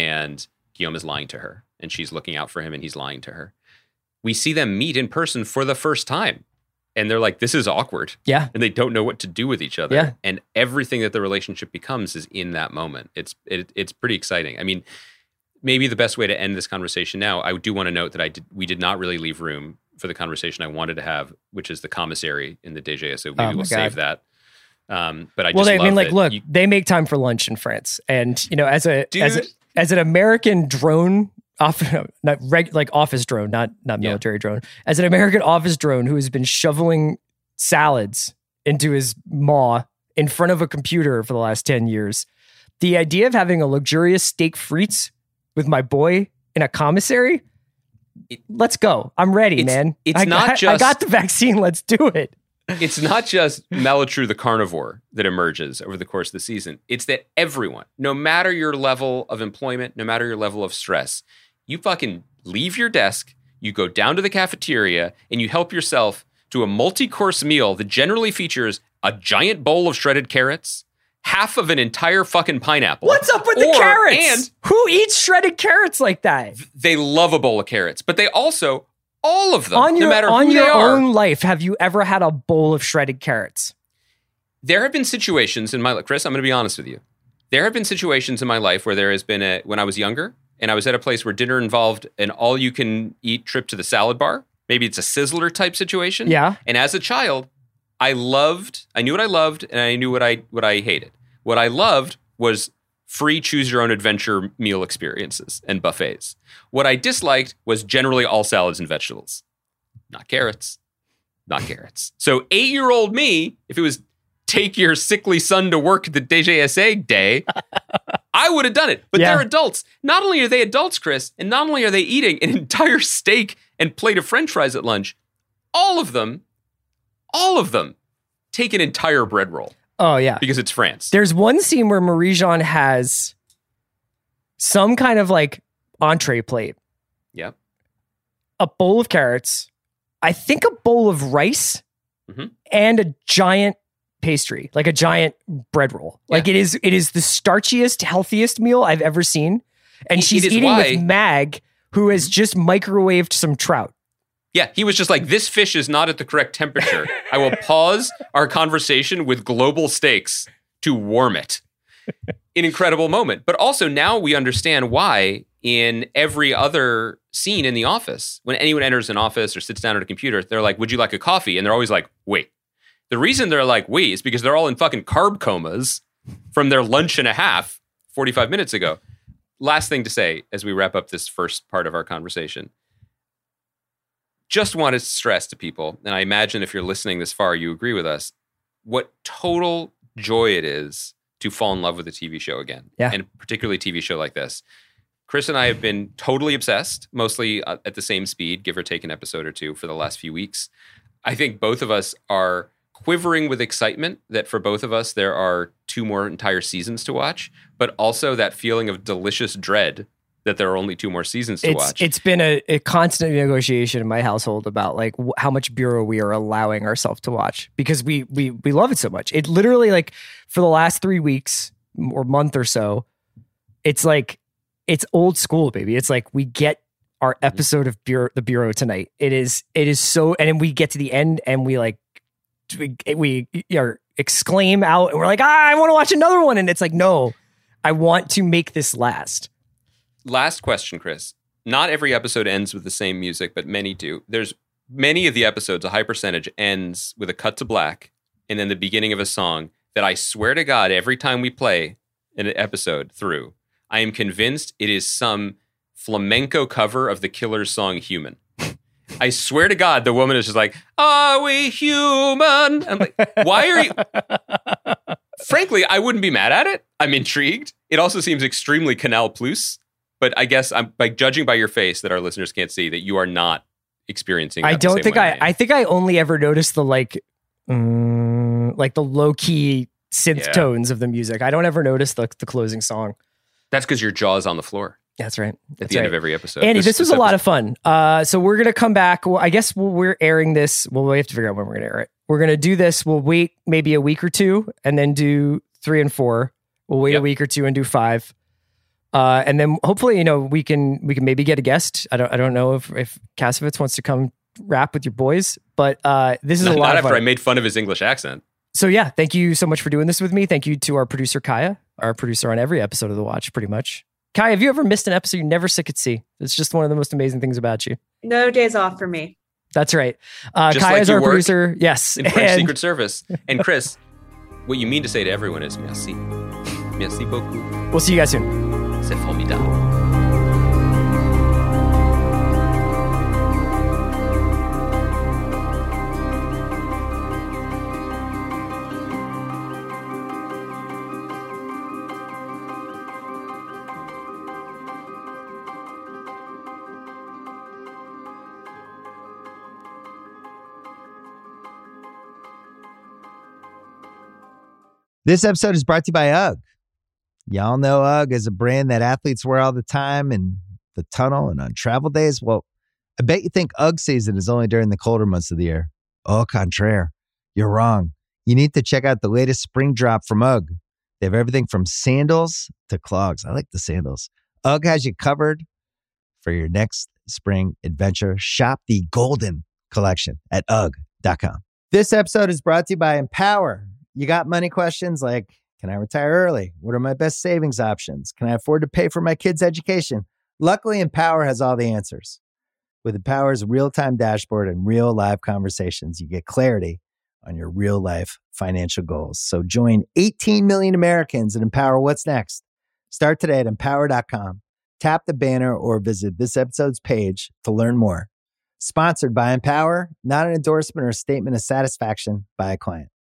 is lying to her, and she's looking out for him, and he's lying to her. We see them meet in person for the first time, and they're like, this is awkward. Yeah. And they don't know what to do with each other. Yeah. And everything that the relationship becomes is in that moment. It's pretty exciting. I mean, maybe the best way to end this conversation now, I do want to note that we did not really leave room for the conversation I wanted to have, which is the commissary in the DGSE. Maybe we'll save that. But I just they make time for lunch in France, and as an American drone, office drone, not military drone, as an American office drone who has been shoveling salads into his maw in front of a computer for the last 10 years, the idea of having a luxurious steak frites with my boy in a commissary, let's go. I'm ready, man. I got the vaccine. Let's do it. It's not just Malatru the carnivore that emerges over the course of the season. It's that everyone, no matter your level of employment, no matter your level of stress, you fucking leave your desk, you go down to the cafeteria, and you help yourself to a multi-course meal that generally features a giant bowl of shredded carrots, half of an entire fucking pineapple. What's up with the carrots? And who eats shredded carrots like that? They love a bowl of carrots, but they also... all of them, no matter who they are. On your own life, have you ever had a bowl of shredded carrots? There have been situations in my life, Chris, I'm going to be honest with you. There have been situations in my life where there has been when I was younger, and I was at a place where dinner involved an all-you-can-eat trip to the salad bar. Maybe it's a Sizzler type situation. Yeah. And as a child, I knew what I loved, and I knew what I hated. What I loved was free choose-your-own-adventure meal experiences and buffets. What I disliked was generally all salads and vegetables. Not carrots. So 8-year-old me, if it was take your sickly son to work the DGSA day, I would have done it. But they're adults. Not only are they adults, Chris, and not only are they eating an entire steak and plate of French fries at lunch, all of them take an entire bread roll. Oh, yeah. Because it's France. There's one scene where Marie-Jean has some kind of like entree plate. Yeah. A bowl of carrots, I think a bowl of rice, and a giant pastry, like a giant bread roll. Yeah. Like it is the starchiest, healthiest meal I've ever seen. And she's eating with Mag, who has just microwaved some trout. Yeah, he was just like, this fish is not at the correct temperature. I will pause our conversation with global steaks to warm it. An incredible moment. But also now we understand why in every other scene in The Office, when anyone enters an office or sits down at a computer, they're like, would you like a coffee? And they're always like, wait. The reason they're like, wait, is because they're all in fucking carb comas from their lunch and a half 45 minutes ago. Last thing to say as we wrap up this first part of our conversation. Just want to stress to people, and I imagine if you're listening this far, you agree with us, what total joy it is to fall in love with a TV show again. Yeah. And particularly a TV show like this. Chris and I have been totally obsessed, mostly at the same speed, give or take an episode or two for the last few weeks. I think both of us are quivering with excitement that for both of us, there are 2 more entire seasons to watch, but also that feeling of delicious dread that there are only 2 more seasons to watch. It's been a constant negotiation in my household about like how much Bureau we are allowing ourselves to watch because we love it so much. It literally like for the last 3 weeks or month or so, it's like, it's old school, baby. It's like we get our episode of the Bureau tonight. It is so, and then we get to the end and we like, we exclaim out and we're like, I want to watch another one. And it's like, no, I want to make this last. Last question, Chris. Not every episode ends with the same music, but many do. There's many of the episodes, a high percentage ends with a cut to black and then the beginning of a song that I swear to God, every time we play an episode through, I am convinced it is some flamenco cover of the Killer's song Human. I swear to God, the woman is just like, are we human? I'm like, why are you? Frankly, I wouldn't be mad at it. I'm intrigued. It also seems extremely Canal Plus. But I guess I'm by judging by your face that our listeners can't see that you are not experiencing that. I think I only ever noticed the like the low key synth tones of the music. I don't ever notice the closing song. That's because your jaw is on the floor. That's right. At the end of every episode. Andy, this was a lot of fun. So we're going to come back. Well, I guess we're airing this. Well, we have to figure out when we're going to air it. We're going to do this. We'll wait maybe a week or 2 and then do 3 and 4. We'll wait a week or 2 and do 5. And then hopefully, we can maybe get a guest. I don't know if Kasovitz wants to come rap with your boys, but this is a lot of fun. Not after I made fun of his English accent. So yeah, thank you so much for doing this with me. Thank you to our producer Kaya, our producer on every episode of The Watch, pretty much. Kaya, have you ever missed an episode you never sick at sea? It's just one of the most amazing things about you. No days off for me. That's right. Kaya's our producer. Yes. In French Secret Service. And Chris, what you mean to say to everyone is merci. Merci beaucoup. We'll see you guys soon. C'est formidable. This episode is brought to you by UGG. Y'all know UGG is a brand that athletes wear all the time in the tunnel and on travel days. Well, I bet you think UGG season is only during the colder months of the year. Au contraire, you're wrong. You need to check out the latest spring drop from UGG. They have everything from sandals to clogs. I like the sandals. UGG has you covered for your next spring adventure. Shop the Golden Collection at UGG.com. This episode is brought to you by Empower. You got money questions like, can I retire early? What are my best savings options? Can I afford to pay for my kids' education? Luckily, Empower has all the answers. With Empower's real-time dashboard and real live conversations, you get clarity on your real life financial goals. So join 18 million Americans and Empower what's next. Start today at empower.com. Tap the banner or visit this episode's page to learn more. Sponsored by Empower, not an endorsement or a statement of satisfaction by a client.